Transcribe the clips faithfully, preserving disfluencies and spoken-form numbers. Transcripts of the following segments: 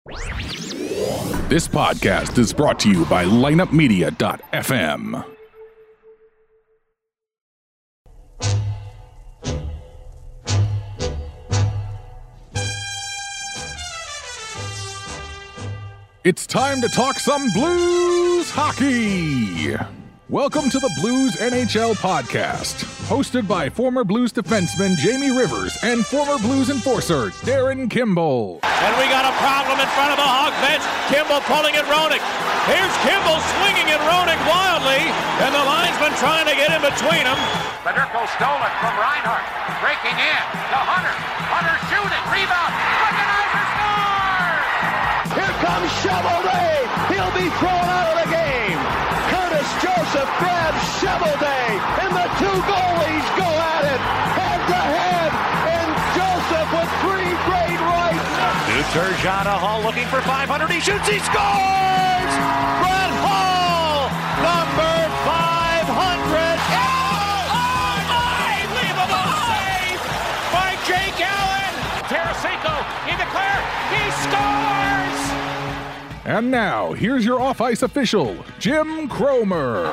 This podcast is brought to you by lineup media dot f m. It's time to talk some Blues hockey. Welcome to the Blues N H L podcast, hosted by former Blues defenseman Jamie Rivers and former Blues enforcer Darren Kimball. And we got a problem in front of the Hawk bench. Kimball pulling at Roenick. Here's Kimball swinging at Roenick wildly, and the linesman trying to get in between them. Federico stole it from Reinhart, breaking in to Hunter. Hunter shooting, rebound, Recognizer scores! Here comes Shovelday. He'll be thrown out of the game. Curtis Joseph grabs Shovelday, and the two goalies go at it head to head. And Joseph with three great rights. New Turgeon to Hall looking for five hundred. He shoots. He scores. Brett Hall, number five hundred. Oh, unbelievable save by Jake Allen. Tarasenko in the clear. He scores. And now, here's your off-ice official, Jim Cromer.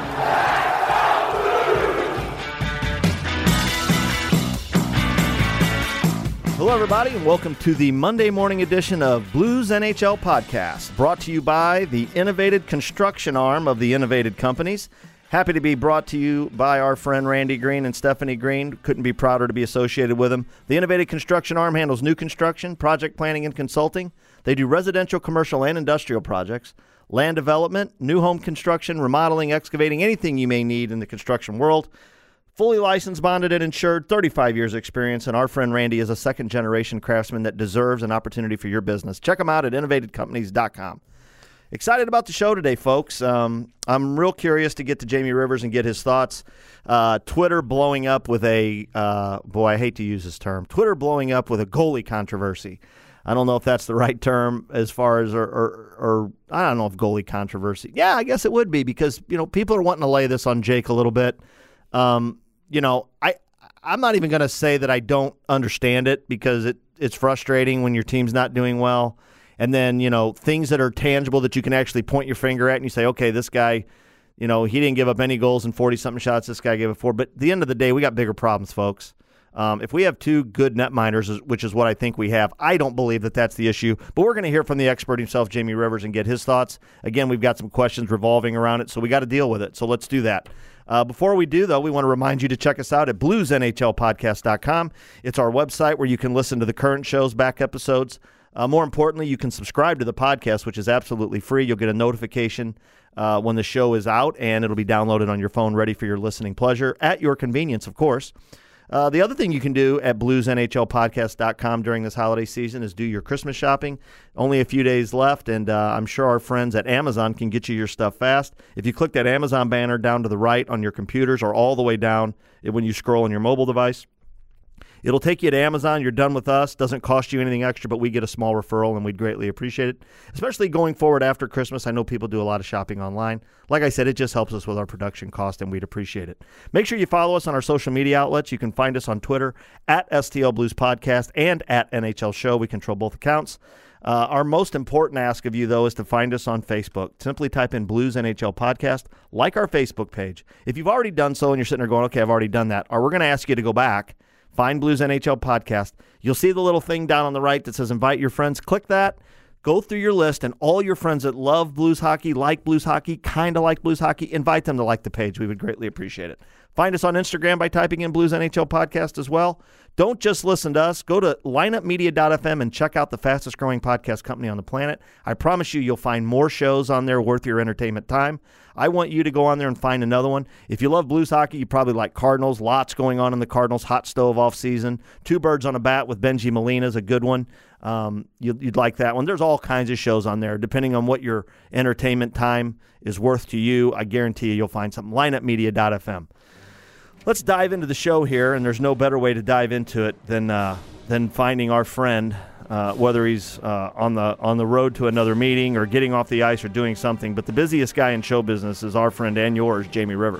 Hello, everybody, and welcome to the Monday morning edition of Blues N H L Podcast, brought to you by the innovative construction arm of the Innovated Companies. Happy to be brought to you by our friend Randy Green and Stephanie Green. Couldn't be prouder to be associated with them. The Innovative Construction Arm handles new construction, project planning, and consulting. They do residential, commercial, and industrial projects, land development, new home construction, remodeling, excavating, anything you may need in the construction world. Fully licensed, bonded, and insured, thirty-five years experience, and our friend Randy is a second-generation craftsman that deserves an opportunity for your business. Check them out at innovated companies dot com. Excited about the show today, folks. Um, I'm real curious to get to Jamie Rivers and get his thoughts. Uh, Twitter blowing up with a, uh, boy, I hate to use this term, Twitter blowing up with a goalie controversy. I don't know if that's the right term as far as, or, or, or I don't know if goalie controversy. Yeah, I guess it would be because, you know, people are wanting to lay this on Jake a little bit. Um, you know, I, I'm not even going to say that I don't understand it because it, it's frustrating when your team's not doing well. And then, you know, things that are tangible that you can actually point your finger at and you say, okay, this guy, you know, he didn't give up any goals in forty-something shots. This guy gave it four. But at the end of the day, we got bigger problems, folks. Um, if we have two good netminders, which is what I think we have, I don't believe that that's the issue. But we're going to hear from the expert himself, Jamie Rivers, and get his thoughts. Again, we've got some questions revolving around it, so we got to deal with it. So let's do that. Uh, before we do, though, we want to remind you to check us out at blues n h l podcast dot com. It's our website where you can listen to the current shows, back episodes. Uh, more importantly, you can subscribe to the podcast, which is absolutely free. You'll get a notification uh, when the show is out, and it'll be downloaded on your phone, ready for your listening pleasure, at your convenience, of course. Uh, the other thing you can do at blues n h l podcast dot com during this holiday season is do your Christmas shopping. Only a few days left, and uh, I'm sure our friends at Amazon can get you your stuff fast. If you click that Amazon banner down to the right on your computers or all the way down when you scroll on your mobile device, it'll take you to Amazon. You're done with us. Doesn't cost you anything extra, but we get a small referral, and we'd greatly appreciate it, especially going forward after Christmas. I know people do a lot of shopping online. Like I said, it just helps us with our production cost, and we'd appreciate it. Make sure you follow us on our social media outlets. You can find us on Twitter at S T L Blues Podcast and at N H L Show. We control both accounts. Uh, our most important ask of you, though, is to find us on Facebook. Simply type in Blues N H L Podcast, like our Facebook page. If you've already done so and you're sitting there going, okay, I've already done that, or we're going to ask you to go back, find Blues N H L Podcast. You'll see the little thing down on the right that says invite your friends. Click that. Go through your list, and all your friends that love Blues hockey, like Blues hockey, kind of like Blues hockey, invite them to like the page. We would greatly appreciate it. Find us on Instagram by typing in Blues N H L Podcast as well. Don't just listen to us. Go to lineup media dot f m and check out the fastest growing podcast company on the planet. I promise you, you'll find more shows on there worth your entertainment time. I want you to go on there and find another one. If you love Blues hockey, you probably like Cardinals. Lots going on in the Cardinals. Hot stove off season. Two Birds on a Bat with Benji Molina is a good one. Um, you'd, you'd like that one. There's all kinds of shows on there. Depending on what your entertainment time is worth to you, I guarantee you you'll find something. lineup media dot f m. Let's dive into the show here, and there's no better way to dive into it than uh, than finding our friend, uh, whether he's uh, on the on the road to another meeting or getting off the ice or doing something. But the busiest guy in show business is our friend and yours, Jamie Rivers.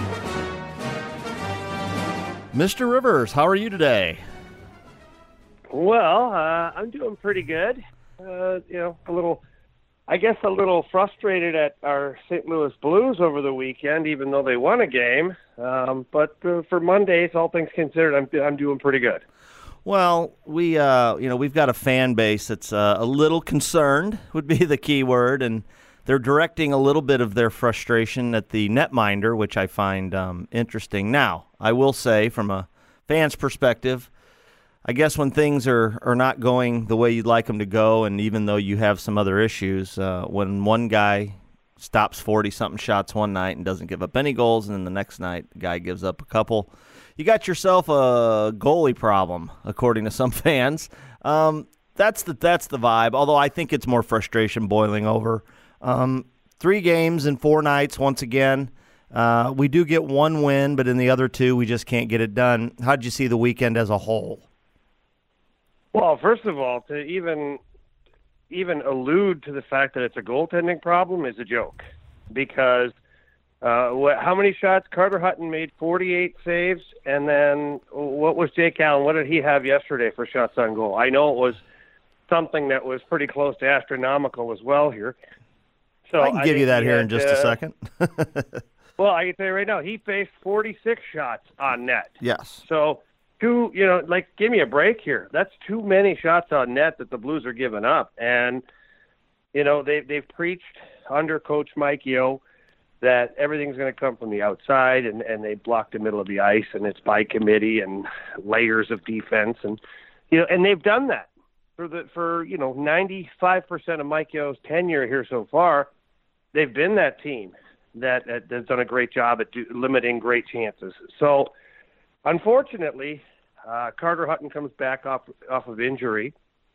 Mister Rivers, how are you today? Well, uh, I'm doing pretty good. Uh, you know, a little, I guess a little frustrated at our Saint Louis Blues over the weekend, even though they won a game. Um, but uh, for Mondays, all things considered, I'm I'm doing pretty good. Well, we uh, you know, we've got a fan base that's uh, a little concerned, would be the key word, and they're directing a little bit of their frustration at the netminder, which I find um, interesting. Now, I will say, from a fan's perspective, I guess when things are, are not going the way you'd like them to go, and even though you have some other issues, uh, when one guy stops forty-something shots one night and doesn't give up any goals, and then the next night the guy gives up a couple, you got yourself a goalie problem, according to some fans. Um, that's the that's the vibe, although I think it's more frustration boiling over. Um, three games in four nights once again. Uh, we do get one win, but in the other two, we just can't get it done. How did you see the weekend as a whole? Well, first of all, to even even allude to the fact that it's a goaltending problem is a joke, because uh, what, how many shots? Carter Hutton made forty-eight saves, and then what was Jake Allen? What did he have yesterday for shots on goal? I know it was something that was pretty close to astronomical as well here. So I can give I you that here had, in just uh, a second. Well, I can tell you right now, he faced forty-six shots on net. Yes. So, two, you know, like, give me a break here. That's too many shots on net that the Blues are giving up. And, you know, they, they've preached under Coach Mike Yeo that everything's going to come from the outside, and, and they block the middle of the ice, and it's by committee and layers of defense. And, you know, and they've done that for, the for you know, ninety-five percent of Mike Yeo's tenure here so far. They've been that team that uh, that's done a great job at do, limiting great chances. So, unfortunately, uh, Carter Hutton comes back off off of injury.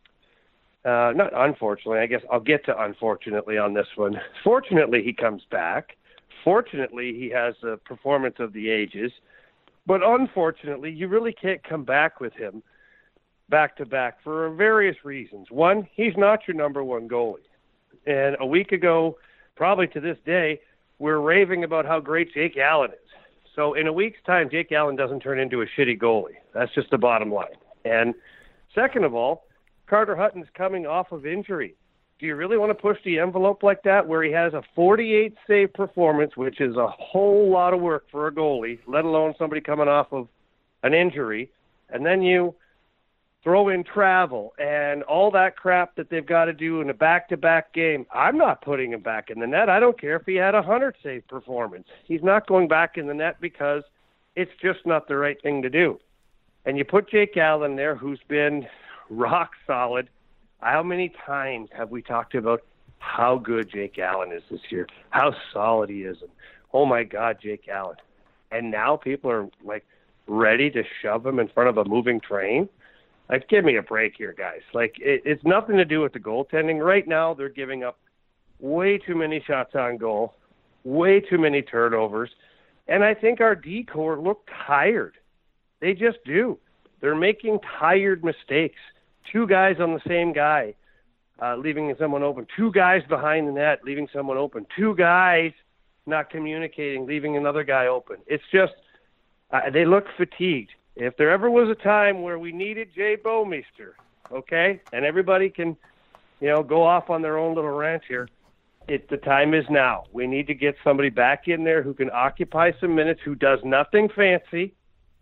Uh, not unfortunately, I guess I'll get to unfortunately on this one. Fortunately, he comes back. Fortunately, he has a performance of the ages. But unfortunately, you really can't come back with him back-to-back for various reasons. One, he's not your number one goalie. And a week ago, probably to this day, we're raving about how great Jake Allen is. So in a week's time, Jake Allen doesn't turn into a shitty goalie. That's just the bottom line. And second of all, Carter Hutton's coming off of injury. Do you really want to push the envelope like that, where he has a forty-eight save performance, which is a whole lot of work for a goalie, let alone somebody coming off of an injury, and then you throw in travel and all that crap that they've got to do in a back-to-back game? I'm not putting him back in the net. I don't care if he had a hundred-save performance. He's not going back in the net because it's just not the right thing to do. And you put Jake Allen there, who's been rock solid. How many times have we talked about how good Jake Allen is this year, how solid he is, and oh, my God, Jake Allen. And now people are, like, ready to shove him in front of a moving train? Like, give me a break here, guys. Like, it, it's nothing to do with the goaltending. Right now, they're giving up way too many shots on goal, way too many turnovers, and I think our D-corps look tired. They just do. They're making tired mistakes. Two guys on the same guy, uh, leaving someone open. Two guys behind the net, leaving someone open. Two guys not communicating, leaving another guy open. It's just, uh, they look fatigued. If there ever was a time where we needed Jay Bouwmeester, okay, and everybody can, you know, go off on their own little rant here, it, the time is now. We need to get somebody back in there who can occupy some minutes, who does nothing fancy,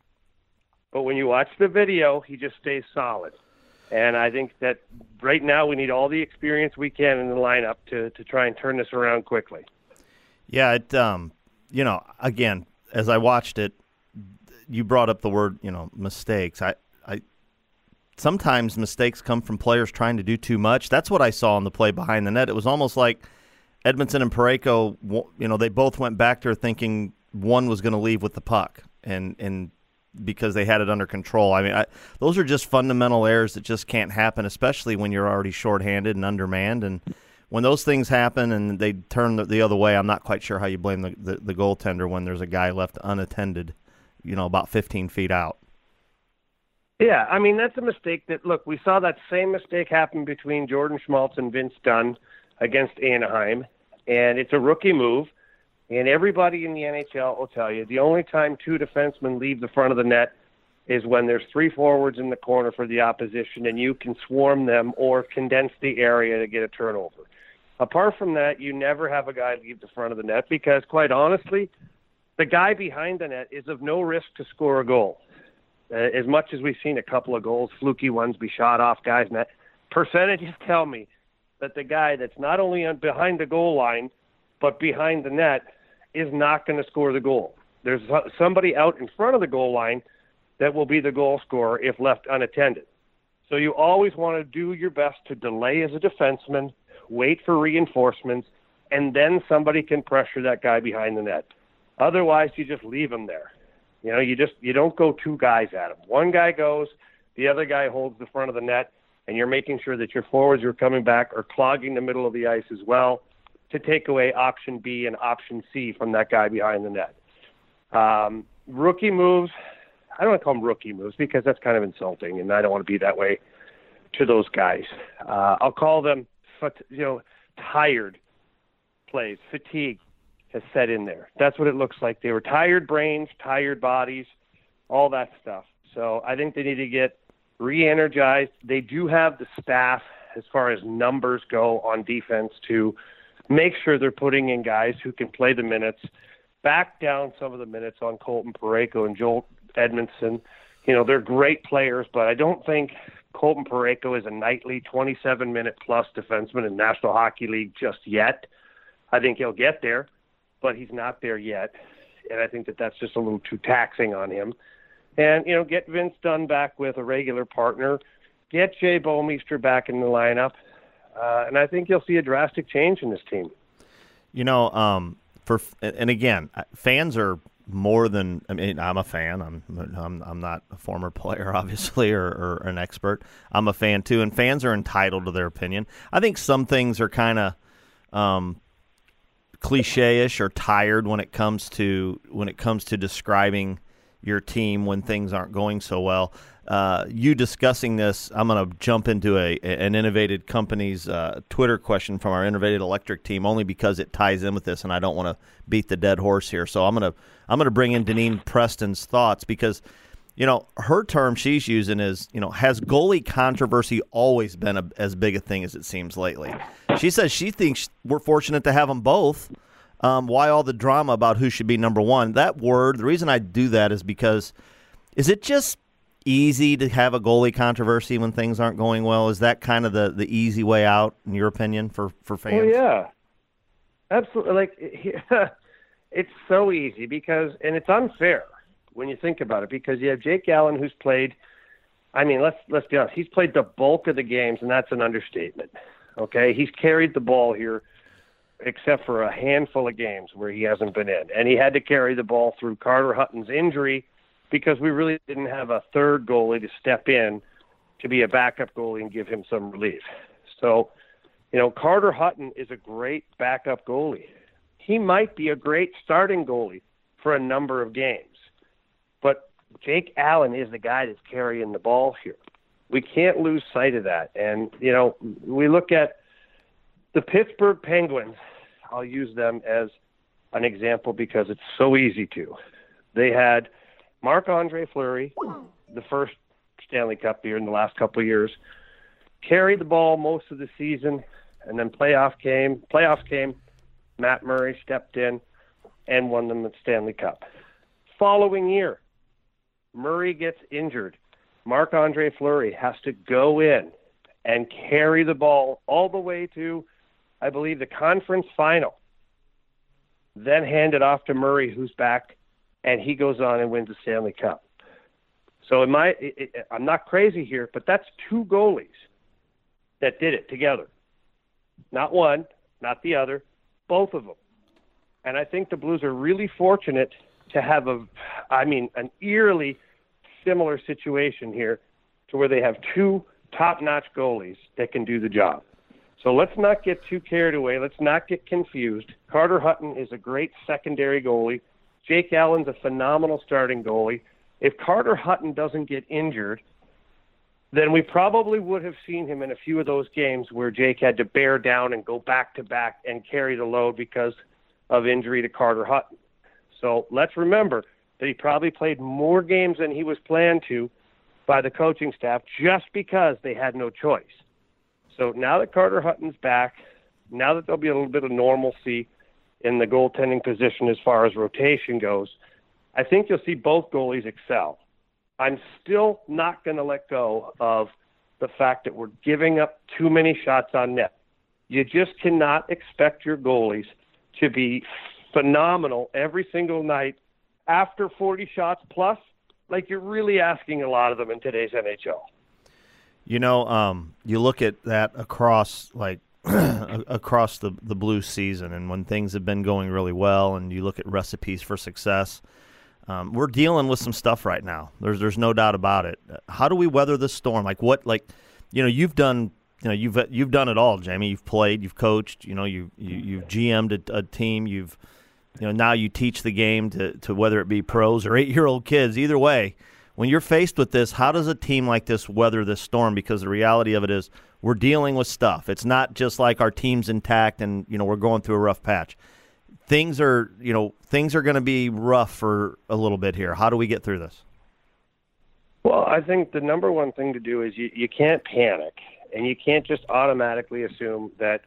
but when you watch the video, he just stays solid. And I think that right now we need all the experience we can in the lineup to, to try and turn this around quickly. Yeah, it, um, you know, again, as I watched it, you brought up the word, you know, mistakes. I, I sometimes mistakes come from players trying to do too much. That's what I saw on the play behind the net. It was almost like Edmondson and Parayko, you know, they both went back there thinking one was going to leave with the puck, and and because they had it under control. I mean, I, those are just fundamental errors that just can't happen, especially when you're already shorthanded and undermanned. And when those things happen and they turn the, the other way, I'm not quite sure how you blame the, the, the goaltender when there's a guy left unattended, you know, about fifteen feet out. Yeah, I mean, that's a mistake that, look, we saw that same mistake happen between Jordan Schmaltz and Vince Dunn against Anaheim, and it's a rookie move. And everybody in the N H L will tell you the only time two defensemen leave the front of the net is when there's three forwards in the corner for the opposition and you can swarm them or condense the area to get a turnover. Apart from that, you never have a guy leave the front of the net because, quite honestly, the guy behind the net is of no risk to score a goal. Uh, as much as we've seen a couple of goals, fluky ones be shot off guys' net, percentages tell me that the guy that's not only on behind the goal line but behind the net is not going to score the goal. There's somebody out in front of the goal line that will be the goal scorer if left unattended. So you always want to do your best to delay as a defenseman, wait for reinforcements, and then somebody can pressure that guy behind the net. Otherwise, you just leave him there. You know, you just you don't go two guys at him. One guy goes, the other guy holds the front of the net, and you're making sure that your forwards who are coming back are clogging the middle of the ice as well to take away option B and option C from that guy behind the net. Um, rookie moves, I don't want to call them rookie moves because that's kind of insulting, and I don't want to be that way to those guys. Uh, I'll call them, you know, tired plays. Fatigue has set in there. That's what it looks like. They were tired brains, tired bodies, all that stuff. So I think they need to get re-energized. They do have the staff, as far as numbers go on defense, to make sure they're putting in guys who can play the minutes, back down some of the minutes on Colton Parayko and Joel Edmondson. You know, they're great players, but I don't think Colton Parayko is a nightly twenty-seven minute plus defenseman in National Hockey League just yet. I think he'll get there, but he's not there yet. And I think that that's just a little too taxing on him. And, you know, get Vince Dunn back with a regular partner. Get Jay Bouwmeester back in the lineup. Uh, and I think you'll see a drastic change in this team. You know, um, for and again, fans are more than, I mean, I'm a fan. I'm I'm, I'm not a former player, obviously, or, or an expert. I'm a fan, too, and fans are entitled to their opinion. I think some things are kind of um, cliche-ish or tired when it comes to when it comes to describing your team when things aren't going so well. Uh, you discussing this, I'm going to jump into a an Innovated Company's uh, Twitter question from our Innovated Electric team, only because it ties in with this, and I don't want to beat the dead horse here. So I'm going to I'm going to bring in Deneen Preston's thoughts because, you know, her term she's using is, you know, has goalie controversy always been a, as big a thing as it seems lately? She says she thinks we're fortunate to have them both. Um, why all the drama about who should be number one? That word, the reason I do that is because, is it just easy to have a goalie controversy when things aren't going well? Is that kind of the, the easy way out, in your opinion, for, for fans? Oh, yeah. Absolutely. Like, it's so easy because, and it's unfair when you think about it, because you have Jake Allen, who's played, I mean, let's let's be honest, he's played the bulk of the games, and that's an understatement. Okay? He's carried the ball here except for a handful of games where he hasn't been in. And he had to carry the ball through Carter Hutton's injury because we really didn't have a third goalie to step in to be a backup goalie and give him some relief. So, you know, Carter Hutton is a great backup goalie. He might be a great starting goalie for a number of games. But Jake Allen is the guy that's carrying the ball here. We can't lose sight of that. And, you know, we look at the Pittsburgh Penguins. I'll use them as an example because it's so easy to. They had Marc-Andre Fleury, the first Stanley Cup year in the last couple of years, carried the ball most of the season, and then playoff came. Playoffs came. Matt Murray stepped in and won them the Stanley Cup. Following year, Murray gets injured. Marc-Andre Fleury has to go in and carry the ball all the way to, I believe, the conference final, then hand it off to Murray, who's back, and he goes on and wins the Stanley Cup. So in my, it, it, I'm not crazy here, but that's two goalies that did it together. Not one, not the other, both of them. And I think the Blues are really fortunate to have a, I mean, an eerily similar situation here to where they have two top-notch goalies that can do the job. So let's not get too carried away. Let's not get confused. Carter Hutton is a great secondary goalie. Jake Allen's a phenomenal starting goalie. If Carter Hutton doesn't get injured, then we probably would have seen him in a few of those games where Jake had to bear down and go back-to-back and carry the load because of injury to Carter Hutton. So let's remember, that he probably played more games than he was planned to by the coaching staff just because they had no choice. So now that Carter Hutton's back, now that there'll be a little bit of normalcy in the goaltending position as far as rotation goes, I think you'll see both goalies excel. I'm still not going to let go of the fact that we're giving up too many shots on net. You just cannot expect your goalies to be phenomenal every single night after forty shots plus. Like, you're really asking a lot of them in today's N H L. You know, um, you look at that across, like, across the, the Blues season, and when things have been going really well, and you look at recipes for success, um, we're dealing with some stuff right now. There's there's no doubt about it. How do we weather this storm? Like, what, like, you know, you've done, you know, you've you've done it all, Jamie. You've played, you've coached, you know, you, you you've G M'd a, a team, you've. You know, now you teach the game to, to whether it be pros or eight-year-old kids. Either way, when you're faced with this, how does a team like this weather this storm? Because the reality of it is we're dealing with stuff. It's not just like our team's intact and, you know, we're going through a rough patch. Things are, you know, things are going to be rough for a little bit here. How do we get through this? Well, I think the number one thing to do is you, you can't panic, and you can't just automatically assume that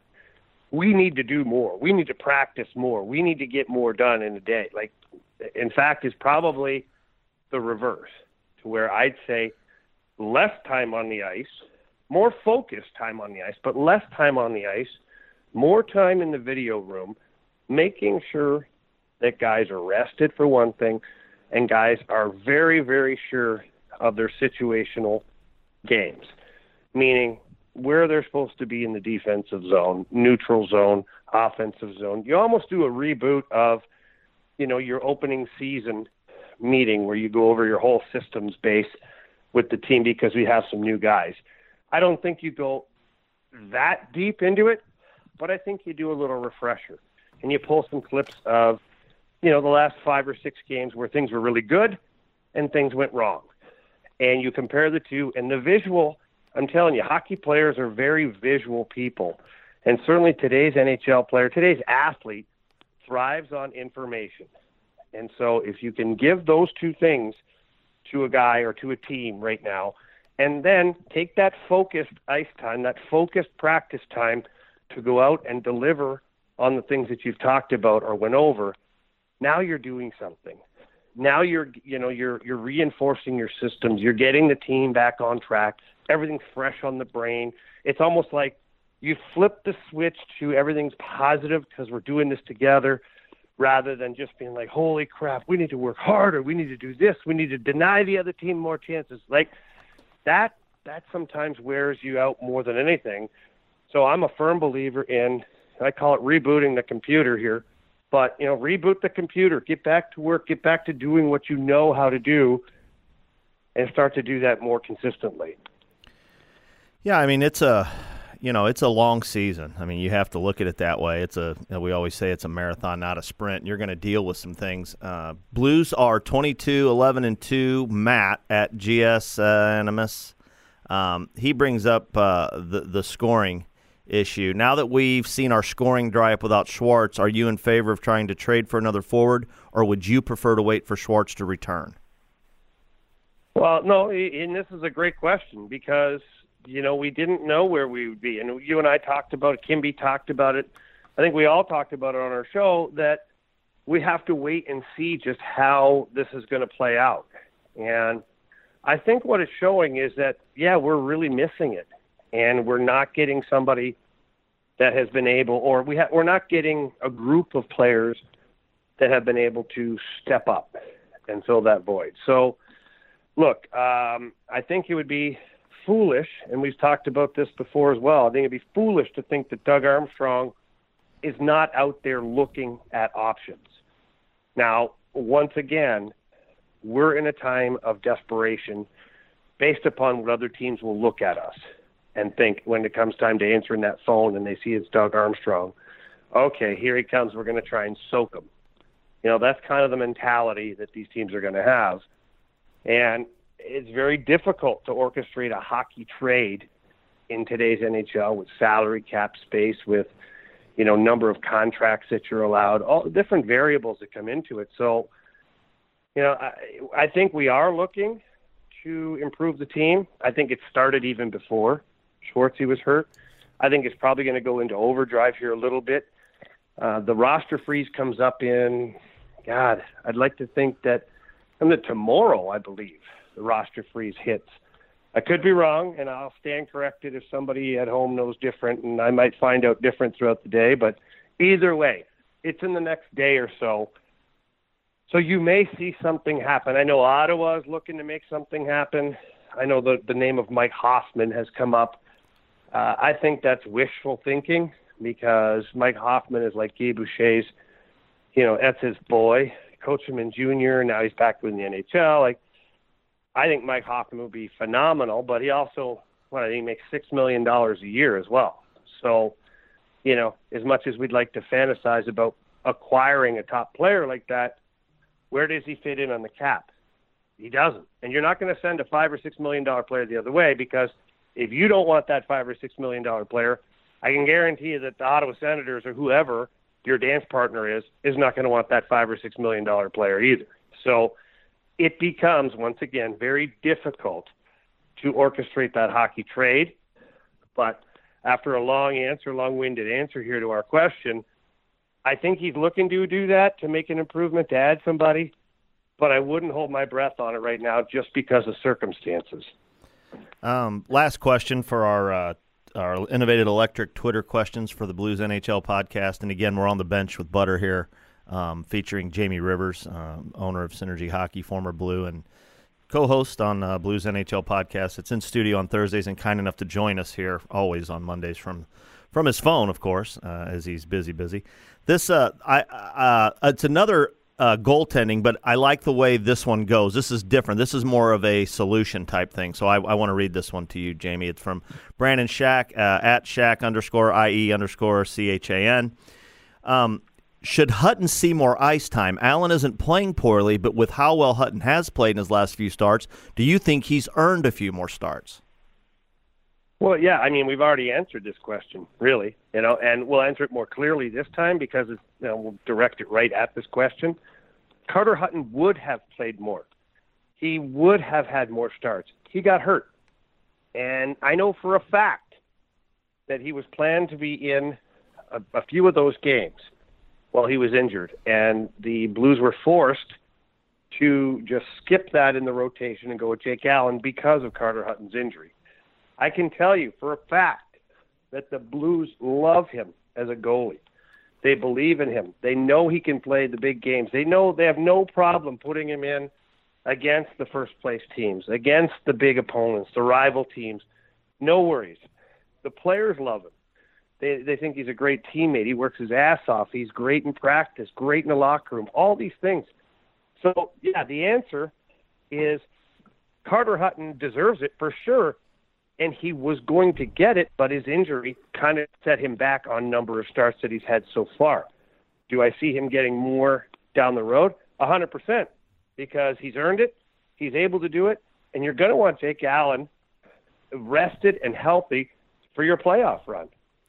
we need to do more. We need to practice more. We need to get more done in a day. Like, in fact, is probably the reverse, to where I'd say less time on the ice, more focused time on the ice, but less time on the ice, more time in the video room, making sure that guys are rested for one thing, and guys are very, very sure of their situational games, meaning where they're supposed to be in the defensive zone, neutral zone, offensive zone. You almost do a reboot of, you know, your opening season meeting where you go over your whole systems base with the team because we have some new guys. I don't think you go that deep into it, but I think you do a little refresher. And you pull some clips of, you know, the last five or six games where things were really good and things went wrong. And you compare the two, and the visual, I'm telling you, hockey players are very visual people. And certainly today's N H L player, today's athlete, thrives on information. And so if you can give those two things to a guy or to a team right now, and then take that focused ice time, that focused practice time to go out and deliver on the things that you've talked about or went over, now you're doing something. Now you're, you know, you're you're reinforcing your systems. You're getting the team back on track. Everything's fresh on the brain. It's almost like you flip the switch to everything's positive because we're doing this together, rather than just being like, holy crap, we need to work harder. We need to do this. We need to deny the other team more chances. Like that, that sometimes wears you out more than anything. So I'm a firm believer in, I call it rebooting the computer here, but, you know, reboot the computer, get back to work, get back to doing what you know how to do, and start to do that more consistently. Yeah, I mean, it's a, you know, it's a long season. I mean, you have to look at it that way. It's a, we always say it's a marathon, not a sprint. You're going to deal with some things. Uh, Blues are twenty-two, eleven, and two. Matt at G S uh, Animus, um, he brings up uh, the the scoring issue. Now that we've seen our scoring dry up without Schwartz, are you in favor of trying to trade for another forward, or would you prefer to wait for Schwartz to return? Well, no, and this is a great question because, you know, we didn't know where we would be. And you and I talked about it. Kimby talked about it. I think we all talked about it on our show that we have to wait and see just how this is going to play out. And I think what it's showing is that, yeah, we're really missing it. And we're not getting somebody that has been able, or we ha- we're not getting a group of players that have been able to step up and fill that void. So, look, um, I think it would be foolish, and we've talked about this before as well, I think it'd be foolish to think that Doug Armstrong is not out there looking at options. Now, once again, we're in a time of desperation based upon what other teams will look at us and think when it comes time to answering that phone and they see it's Doug Armstrong, okay, here he comes, we're going to try and soak him. You know, that's kind of the mentality that these teams are going to have. And it's very difficult to orchestrate a hockey trade in today's N H L with salary cap space, with, you know, number of contracts that you're allowed, all the different variables that come into it. So you know, I, I think we are looking to improve the team. I think it started even before Schwartzy was hurt. I think it's probably going to go into overdrive here a little bit. Uh, the roster freeze comes up in, God, I'd like to think that from the tomorrow, I believe, the roster freeze hits. I could be wrong, and I'll stand corrected if somebody at home knows different, and I might find out different throughout the day. But either way, it's in the next day or so. So you may see something happen. I know Ottawa is looking to make something happen. I know the, the name of Mike Hoffman has come up. Uh, I think that's wishful thinking because Mike Hoffman is like Guy Boucher's, you know, that's his boy. Coached him in junior, now he's back in the N H L. Like, I think Mike Hoffman would be phenomenal, but he also, what, I think makes six million dollars a year as well. So, you know, as much as we'd like to fantasize about acquiring a top player like that, where does he fit in on the cap? He doesn't. And you're not going to send a five or six million dollar player the other way because if you don't want that five or six million dollar player, I can guarantee you that the Ottawa Senators or whoever your dance partner is, is not going to want that five or six million dollar player either. So it becomes, once again, very difficult to orchestrate that hockey trade. But after a long answer, long-winded answer here to our question, I think he's looking to do that to make an improvement, to add somebody, but I wouldn't hold my breath on it right now just because of circumstances. Um, last question for our uh, our Innovated Electric Twitter questions for the Blues N H L podcast. And again, we're on the bench with Butter here, um, featuring Jamie Rivers, um, owner of Synergy Hockey, former Blue, and co-host on uh, Blues N H L podcast. It's in studio on Thursdays and kind enough to join us here always on Mondays from from his phone, of course, uh, as he's busy, busy. This uh, I uh, it's another uh, goaltending, but I like the way this one goes. This is different. This is more of a solution type thing. So I, I want to read this one to you, Jamie. It's from Brandon Shack, uh, at Shack underscore IE underscore C H A N. Um, should Hutton see more ice time? Allen isn't playing poorly, but with how well Hutton has played in his last few starts, do you think he's earned a few more starts? Well, yeah, I mean, we've already answered this question, really, you know, and we'll answer it more clearly this time because it's, you know, we'll direct it right at this question. Carter Hutton would have played more. He would have had more starts. He got hurt. And I know for a fact that he was planned to be in a, a few of those games while he was injured. And the Blues were forced to just skip that in the rotation and go with Jake Allen because of Carter Hutton's injury. I can tell you for a fact that the Blues love him as a goalie. They believe in him. They know he can play the big games. They know they have no problem putting him in against the first-place teams, against the big opponents, the rival teams. No worries. The players love him. They they think he's a great teammate. He works his ass off. He's great in practice, great in the locker room, all these things. So, yeah, the answer is Carter Hutton deserves it for sure, and he was going to get it, but his injury kind of set him back on number of starts that he's had so far. Do I see him getting more down the road? one hundred percent, because he's earned it, he's able to do it, and you're going to want Jake Allen rested and healthy for your playoff run.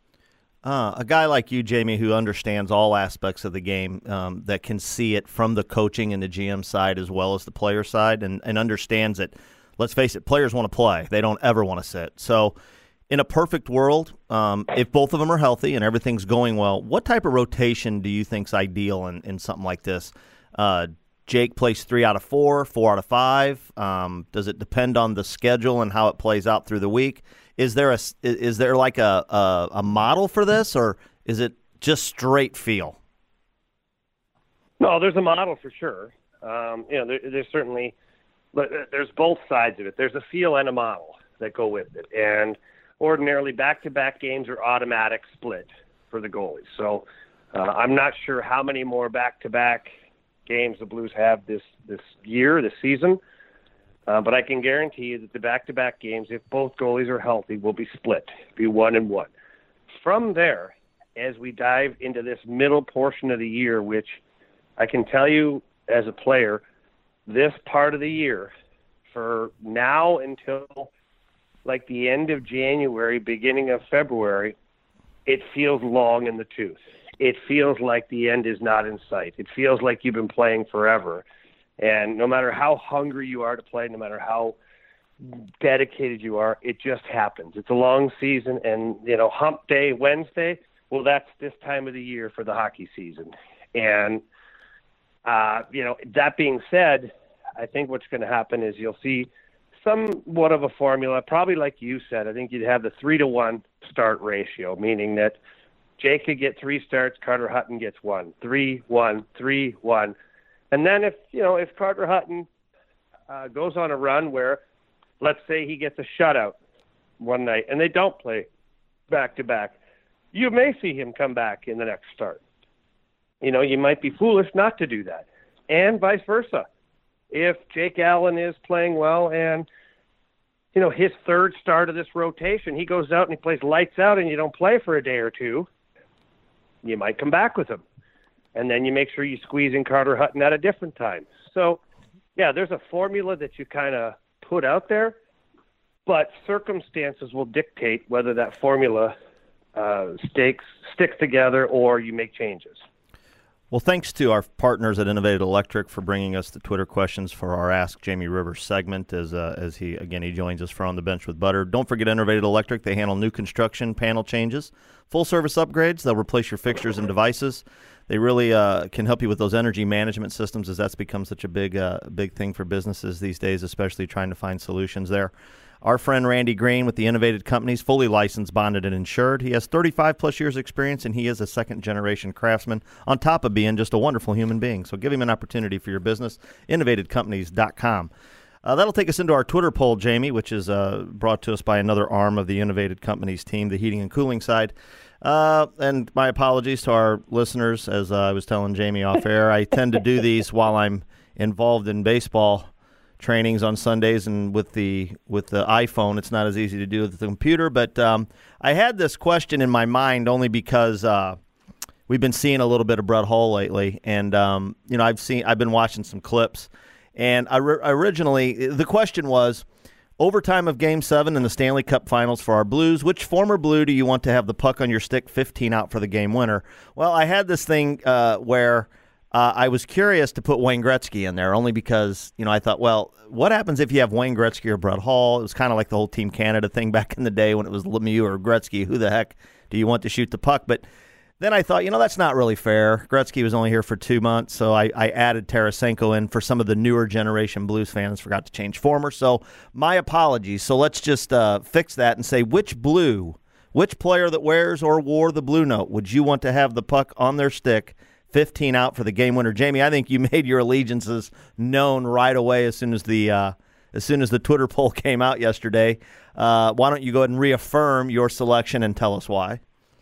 Uh, a guy like you, Jamie, who understands all aspects of the game, um, that can see it from the coaching and the G M side as well as the player side, and, and understands that, let's face it, players want to play. They don't ever want to sit. So in a perfect world, um, if both of them are healthy and everything's going well, what type of rotation do you think is ideal in, in something like this? Uh, Jake plays three out of four, four out of five. Um, does it depend on the schedule and how it plays out through the week? Is there a is there like a, a, a model for this, or is it just straight feel? No, there's a model for sure. Um, you know, there, there's certainly there's both sides of it. There's a feel and a model that go with it, and ordinarily back-to-back games are automatic split for the goalies. So uh, I'm not sure how many more back-to-back games the Blues have this this year, this season. Uh, but I can guarantee you that the back-to-back games, if both goalies are healthy, will be split, be one and one. From there, as we dive into this middle portion of the year, which I can tell you as a player, this part of the year, for now until like the end of January, beginning of February, it feels long in the tooth. It feels like the end is not in sight. It feels like you've been playing forever. And no matter how hungry you are to play, no matter how dedicated you are, it just happens. It's a long season, and, you know, hump day Wednesday, well, that's this time of the year for the hockey season. And, uh, you know, that being said, I think what's going to happen is you'll see somewhat of a formula, probably like you said. I think you'd have the three to one start ratio, meaning that Jake could get three starts, Carter Hutton gets one. Three, one, three, one. And then if, you know, if Carter Hutton uh, goes on a run where, let's say he gets a shutout one night and they don't play back-to-back, you may see him come back in the next start. You know, you might be foolish not to do that. And vice versa. If Jake Allen is playing well and, you know, his third start of this rotation, he goes out and he plays lights out and you don't play for a day or two, you might come back with him. And then you make sure you squeeze in Carter Hutton at a different time. So, yeah, there's a formula that you kind of put out there, but circumstances will dictate whether that formula uh, sticks, sticks together or you make changes. Well, thanks to our partners at Innovative Electric for bringing us the Twitter questions for our Ask Jamie Rivers segment as uh, as he, again, he joins us for On the Bench with Butter. Don't forget Innovative Electric. They handle new construction, panel changes, full-service upgrades. They'll replace your fixtures and devices. They really uh, can help you with those energy management systems, as that's become such a big, uh, big thing for businesses these days, especially trying to find solutions there. Our friend Randy Green with the Innovative Companies, fully licensed, bonded, and insured. He has thirty-five plus years experience, and he is a second-generation craftsman on top of being just a wonderful human being. So give him an opportunity for your business, innovative companies dot com. Uh, that'll take us into our Twitter poll, Jamie, which is uh, brought to us by another arm of the Innovative Companies team, the heating and cooling side. Uh, and my apologies to our listeners, as uh, I was telling Jamie off air. I tend to do these while I'm involved in baseball trainings on Sundays, and with the with the iPhone, it's not as easy to do with the computer. But um, I had this question in my mind only because uh, we've been seeing a little bit of Brett Hull lately, and um, you know, I've seen I've been watching some clips, and I re- originally the question was, overtime of Game Seven in the Stanley Cup Finals for our Blues, which former Blue do you want to have the puck on your stick, fifteen out for the game winner? Well, I had this thing uh, where. Uh, I was curious to put Wayne Gretzky in there only because, you know, I thought, well, what happens if you have Wayne Gretzky or Brett Hull? It was kind of like the whole Team Canada thing back in the day when it was Lemieux or Gretzky. Who the heck do you want to shoot the puck? But then I thought, you know, that's not really fair. Gretzky was only here for two months, so I, I added Tarasenko in for some of the newer generation Blues fans. Forgot to change former, so my apologies. So let's just uh, fix that and say which Blue, which player that wears or wore the Blue Note would you want to have the puck on their stick, fifteen out for the game winner? Jamie, I think you made your allegiances known right away as soon as the uh, as soon as the Twitter poll came out yesterday. Uh, why don't you go ahead and reaffirm your selection and tell us why?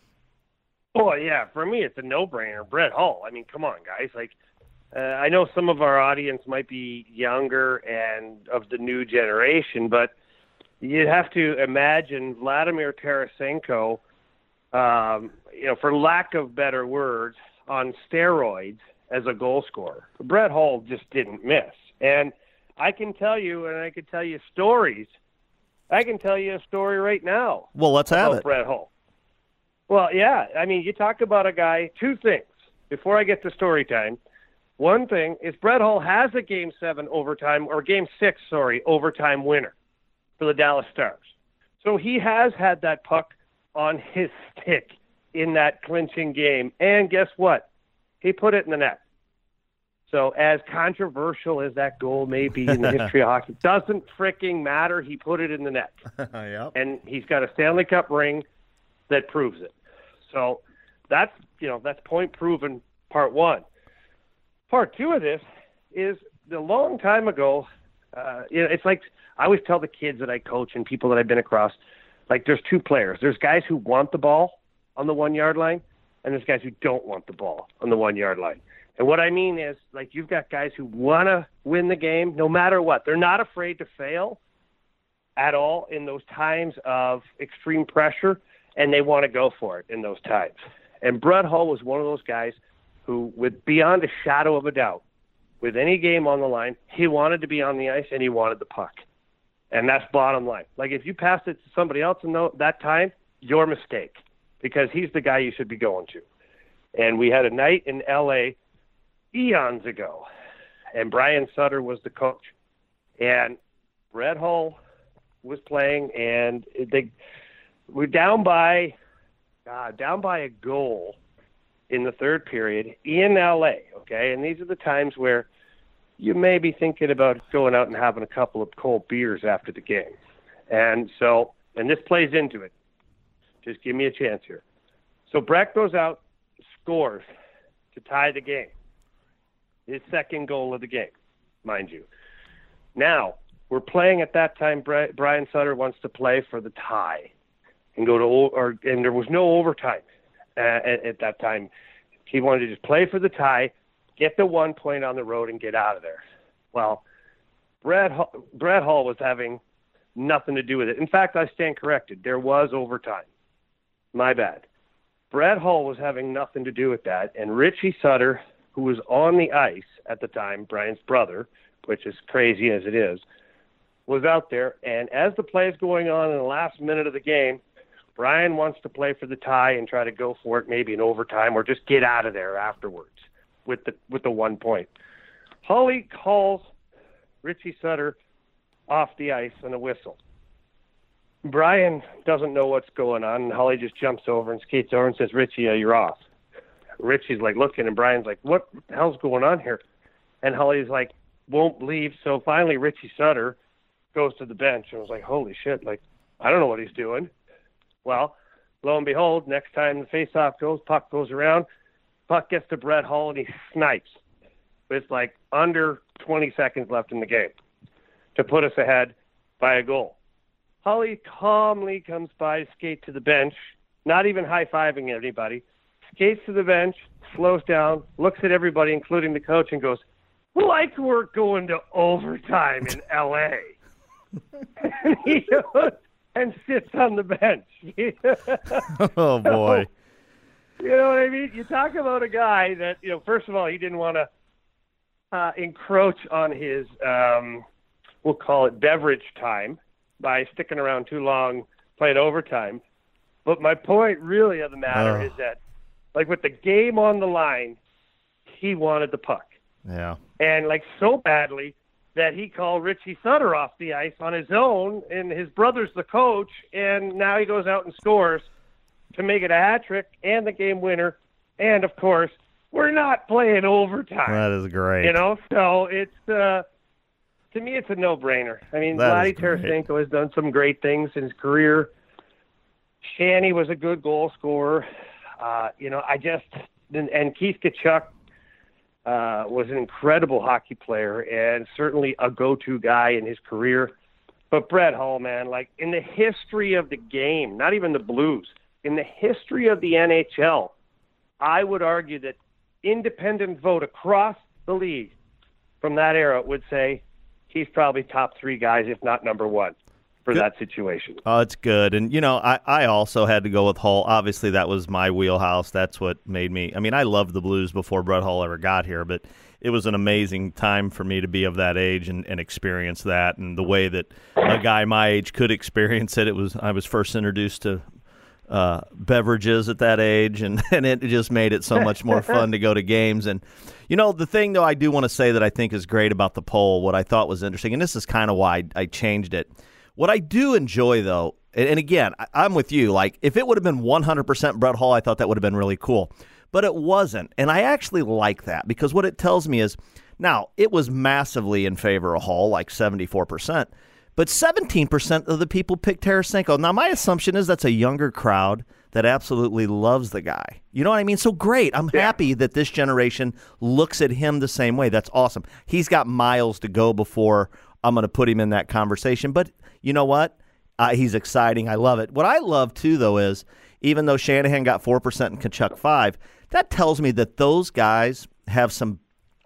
Oh, yeah. For me, it's a no-brainer. Brett Hull. I mean, come on, guys. Like, uh, I know some of our audience might be younger and of the new generation, but you'd have to imagine Vladimir Tarasenko, um, you know, for lack of better words, on steroids as a goal scorer. Brett Hull just didn't miss. And I can tell you, and I can tell you stories. I can tell you a story right now. Well, let's have it. Brett Hull. Well, yeah. I mean, you talk about a guy, two things before I get to story time. One thing is Brett Hull has a Game seven overtime, or Game six, sorry, overtime winner for the Dallas Stars. So he has had that puck on his stick in that clinching game. And guess what? He put it in the net. So as controversial as that goal may be in the history of hockey, it doesn't freaking matter. He put it in the net. Yep. And he's got a Stanley Cup ring that proves it. So that's, you know, that's point proven, part one. Part two of this is a long time ago, uh, you know, it's like I always tell the kids that I coach and people that I've been across, like there's two players. There's guys who want the ball on the one-yard line, and there's guys who don't want the ball on the one-yard line. And what I mean is, like, you've got guys who want to win the game no matter what. They're not afraid to fail at all in those times of extreme pressure, and they want to go for it in those times. And Brett Hull was one of those guys who, with beyond a shadow of a doubt, with any game on the line, he wanted to be on the ice and he wanted the puck. And that's bottom line. Like, if you passed it to somebody else in that time, your mistake, because he's the guy you should be going to. And we had a night in L A eons ago, and Brian Sutter was the coach. And Brett Hull was playing, and they were down by, uh, down by a goal in the third period in L A, okay? And these are the times where you may be thinking about going out and having a couple of cold beers after the game. And so, and this plays into it. Just give me a chance here. So Brett goes out, scores to tie the game. His second goal of the game, mind you. Now, we're playing at that time, Brian Sutter wants to play for the tie and go to, or and there was no overtime uh, at, at that time. He wanted to just play for the tie, get the one point on the road, and get out of there. Well, Brett, Brett Hull was having nothing to do with it. In fact, I stand corrected. There was overtime. My bad. Brett Hull was having nothing to do with that, and Richie Sutter, who was on the ice at the time, Brian's brother, which is crazy as it is, was out there. And as the play is going on in the last minute of the game, Brian wants to play for the tie and try to go for it, maybe in overtime, or just get out of there afterwards with the with the one point. Hully calls Richie Sutter off the ice on a whistle. Brian doesn't know what's going on, and Hully just jumps over and skates over and says, Richie, uh, you're off. Richie's like looking, and Brian's like, what the hell's going on here? And Hully's like, won't leave. So finally, Richie Sutter goes to the bench and was like, holy shit, like, I don't know what he's doing. Well, lo and behold, next time the faceoff goes, puck goes around, puck gets to Brett Hull, and he snipes. With like under twenty seconds left in the game to put us ahead by a goal. Hully calmly comes by, skates to the bench, not even high-fiving anybody, skates to the bench, slows down, looks at everybody, including the coach, and goes, like we're going to overtime in L A and he goes and sits on the bench. Oh, boy. So, you know what I mean? You talk about a guy that, you know, first of all, he didn't want to uh, encroach on his, um, we'll call it beverage time, by sticking around too long playing overtime. But my point really of the matter oh. is that, like, with the game on the line, he wanted the puck. Yeah. And, like, so badly that he called Richie Sutter off the ice on his own, and his brother's the coach, and now he goes out and scores to make it a hat trick and the game winner. And, of course, we're not playing overtime. That is great. You know, so it's uh, – to me, it's a no-brainer. I mean, That Vladdy is great. Tarasenko has done some great things in his career. Shanny was a good goal scorer. Uh, you know, I just and, and Keith Tkachuk uh, was an incredible hockey player and certainly a go-to guy in his career. But Brett Hull, man, like in the history of the game, not even the Blues, in the history of the N H L, I would argue that independent vote across the league from that era would say he's probably top three guys, if not number one, for good. that situation. Oh, it's good. And, you know, I, I also had to go with Hull. Obviously, that was my wheelhouse. That's what made me – I mean, I loved the Blues before Brett Hull ever got here, but it was an amazing time for me to be of that age and, and experience that. And the way that a guy my age could experience it, it was I was first introduced to uh, beverages at that age, and, and it just made it so much more fun to go to games. And, you know, the thing, though, I do want to say that I think is great about the poll, what I thought was interesting, and this is kind of why I, I changed it. What I do enjoy, though, and, and again, I, I'm with you, like, if it would have been one hundred percent Brett Hull, I thought that would have been really cool. But it wasn't, and I actually like that, because what it tells me is, now, it was massively in favor of Hull, like seventy-four percent, but seventeen percent of the people picked Tarasenko. Now, my assumption is that's a younger crowd that absolutely loves the guy. You know what I mean? So great. I'm yeah. happy that this generation looks at him the same way. That's awesome. He's got miles to go before I'm going to put him in that conversation. But you know what? Uh, he's exciting. I love it. What I love, too, though, is even though Shanahan got four percent and Tkachuk five percent, that tells me that those guys have some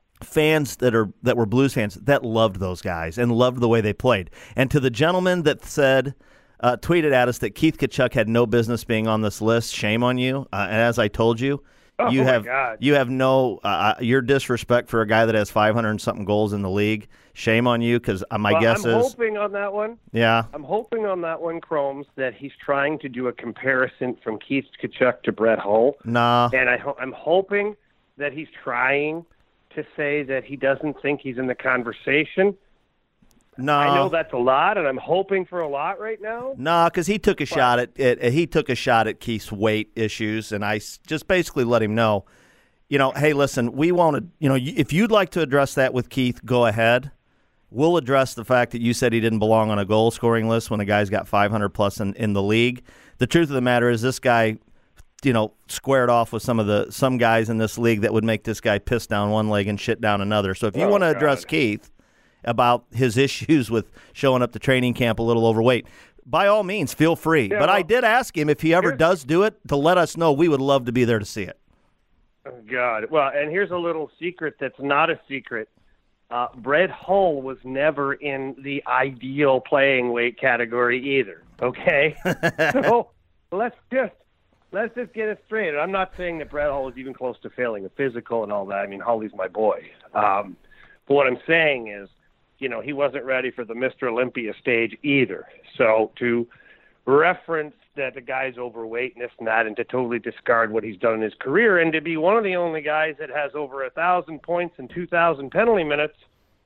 fans that are that were Blues fans that loved those guys and loved the way they played. And to the gentleman that said, uh, tweeted at us that Keith Tkachuk had no business being on this list, shame on you. Uh, and as I told you, oh you my have God. you have no uh, your disrespect for a guy that has five hundred and something goals in the league. Shame on you, because uh, my well, guess I'm is hoping on that one. Yeah, I'm hoping on that one, Chromes, that he's trying to do a comparison from Keith Tkachuk to Brett Hull. nah. And I ho- I'm hoping that he's trying to say that he doesn't think he's in the conversation. No, I know that's a lot, and I'm hoping for a lot right now. No, because he took a but, shot at, at he took a shot at Keith's weight issues, and I just basically let him know, you know, hey, listen, we want to, you know, if you'd like to address that with Keith, go ahead. We'll address the fact that you said he didn't belong on a goal scoring list when a guy's got five hundred plus in, in the league. The truth of the matter is, this guy, you know, squared off with some of the some guys in this league that would make this guy piss down one leg and shit down another. So if you oh, want to address Keith about his issues with showing up to training camp a little overweight, by all means, feel free. Yeah, but well, I did ask him if he ever does do it to let us know. We would love to be there to see it. Oh, God. Well, and here's a little secret that's not a secret. Uh, Brett Hull was never in the ideal playing weight category either, okay? So let's just let's just get it straight. I'm not saying that Brett Hull was even close to failing a physical and all that. I mean, Hull's my boy. Um, but what I'm saying is, you know, he wasn't ready for the Mister Olympia stage either. So to reference that the guy's overweight and this and that, and to totally discard what he's done in his career, and to be one of the only guys that has over a thousand points and two thousand penalty minutes,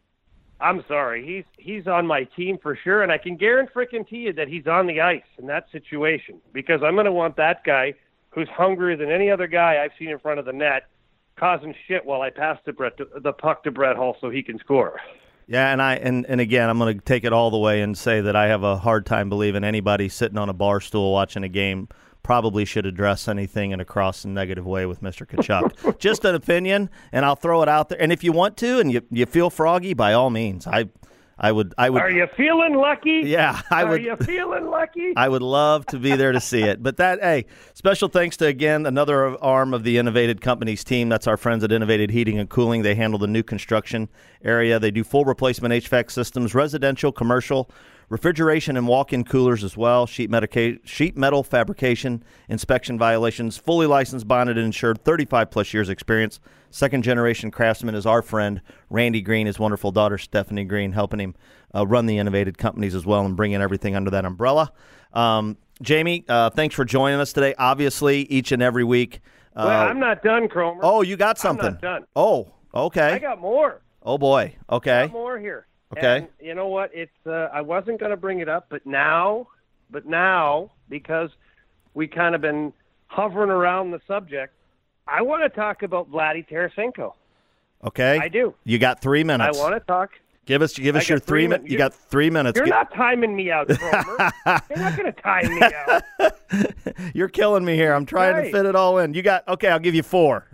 I'm sorry, he's he's on my team for sure, and I can guarantee frickin' to you that he's on the ice in that situation, because I'm going to want that guy who's hungrier than any other guy I've seen in front of the net causing shit while I pass the, Brett, the puck to Brett Hull so he can score. Yeah, and I and, and again, I'm going to take it all the way and say that I have a hard time believing anybody sitting on a bar stool watching a game probably should address anything in a cross and negative way with Mister Tkachuk. Just an opinion, and I'll throw it out there. And if you want to and you you feel froggy, by all means, I I would I would. Are you feeling lucky? Yeah, I Are would. Are you feeling lucky? I would love to be there to see it. But that, hey, special thanks to, again, another arm of the Innovated Companies team. That's our friends at Innovated Heating and Cooling. They handle the new construction area. They do full replacement H V A C systems, residential, commercial, refrigeration and walk-in coolers as well, sheet, medica- sheet metal fabrication, inspection violations, fully licensed, bonded, and insured, thirty-five plus years experience. Second-generation craftsman is our friend Randy Green, his wonderful daughter Stephanie Green, helping him uh, run the Innovated Companies as well and bringing everything under that umbrella. Um, Jamie, uh, thanks for joining us today. Obviously, each and every week. Uh, well, I'm not done, Cromer. Oh, you got something. I'm not done. Oh, okay. I got more. Oh, boy. Okay. I got more here. Okay. And you know what? It's uh, I wasn't going to bring it up, but now, but now, because we kind of been hovering around the subject, I want to talk about Vladdy Tarasenko. Okay. I do. You got three minutes. I want to talk. Give us, give us I your three, three minutes. min- You got three minutes. You're Get- not timing me out, Cromer. You're not going to time me out. You're killing me here. I'm trying right. to fit it all in. You got, okay, I'll give you four.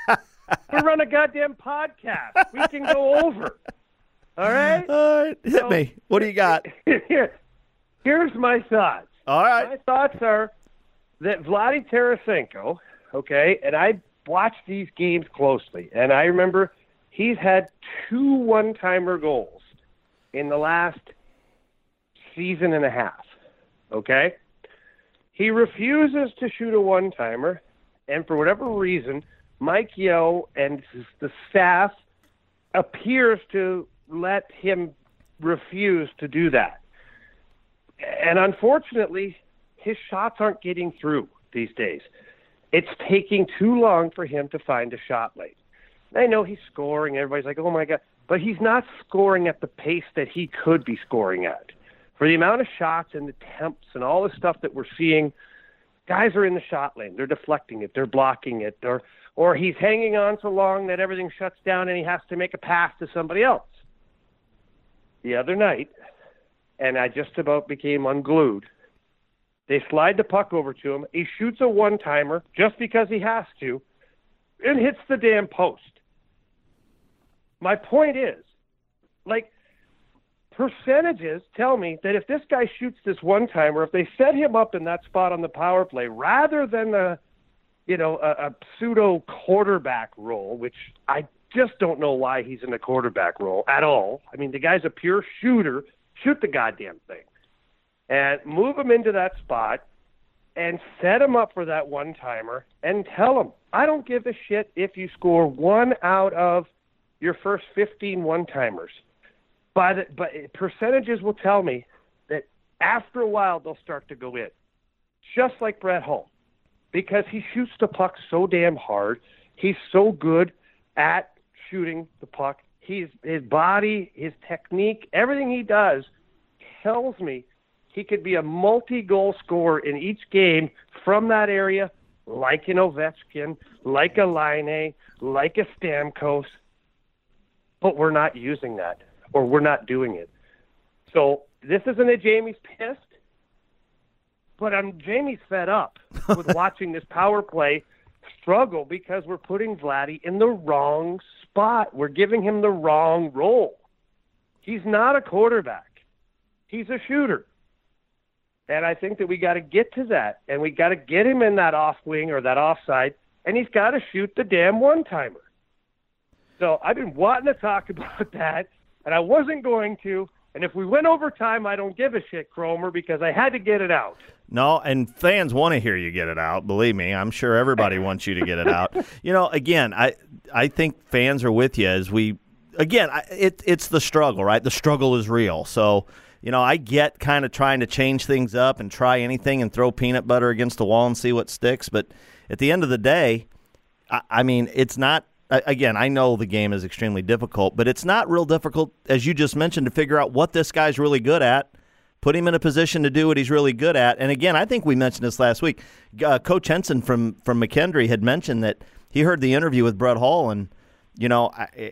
We run a goddamn podcast. We can go over. All right? All right. Hit so, me. What do you got? Here, here's my thoughts. All right. My thoughts are that Vladdy Tarasenko, okay, and I watched these games closely, and I remember he's had two one-timer goals in the last season and a half, okay? He refuses to shoot a one-timer, and for whatever reason, Mike Yeo and the staff appears to let him refuse to do that. And unfortunately, his shots aren't getting through these days. It's taking too long for him to find a shot late. I know he's scoring. Everybody's like, oh, my God. But he's not scoring at the pace that he could be scoring at. For the amount of shots and attempts and all the stuff that we're seeing, guys are in the shot lane. They're deflecting it. They're blocking it. Or, or he's hanging on so long that everything shuts down and he has to make a pass to somebody else. The other night, and I just about became unglued, they slide the puck over to him. He shoots a one-timer just because he has to and hits the damn post. My point is, like, percentages tell me that if this guy shoots this one-timer, if they set him up in that spot on the power play, rather than a, you know, a, a pseudo quarterback role, which I just don't know why he's in the quarterback role at all. I mean, the guy's a pure shooter. Shoot the goddamn thing. And move him into that spot and set him up for that one-timer and tell him, I don't give a shit if you score one out of your first fifteen one-timers. But, but percentages will tell me that after a while they'll start to go in, just like Brett Hull, because he shoots the puck so damn hard. He's so good at shooting the puck. He's his body, his technique, everything he does tells me he could be a multi-goal scorer in each game from that area, like an Ovechkin, like a Laine, like a Stamkos. But we're not using that, or we're not doing it. So this isn't a Jamie's pissed, but I'm Jamie's fed up with watching this power play struggle because we're putting Vladdy in the wrong spot. We're giving him the wrong role. He's not a quarterback. He's a shooter. And I think that we got to get to that, and we got to get him in that off wing or that offside, and he's got to shoot the damn one-timer. So I've been wanting to talk about that, and I wasn't going to. And if we went overtime, I don't give a shit, Cromer, because I had to get it out. No, and fans want to hear you get it out. Believe me, I'm sure everybody wants you to get it out. You know, again, I I think fans are with you as we, again, I, it it's the struggle, right? The struggle is real. So, you know, I get kind of trying to change things up and try anything and throw peanut butter against the wall and see what sticks. But at the end of the day, I, I mean, it's not. Again, I know the game is extremely difficult, but it's not real difficult, as you just mentioned, to figure out what this guy's really good at, put him in a position to do what he's really good at. And again, I think we mentioned this last week. Uh, Coach Henson from, from McKendree had mentioned that he heard the interview with Brett Hull, and, you know, I,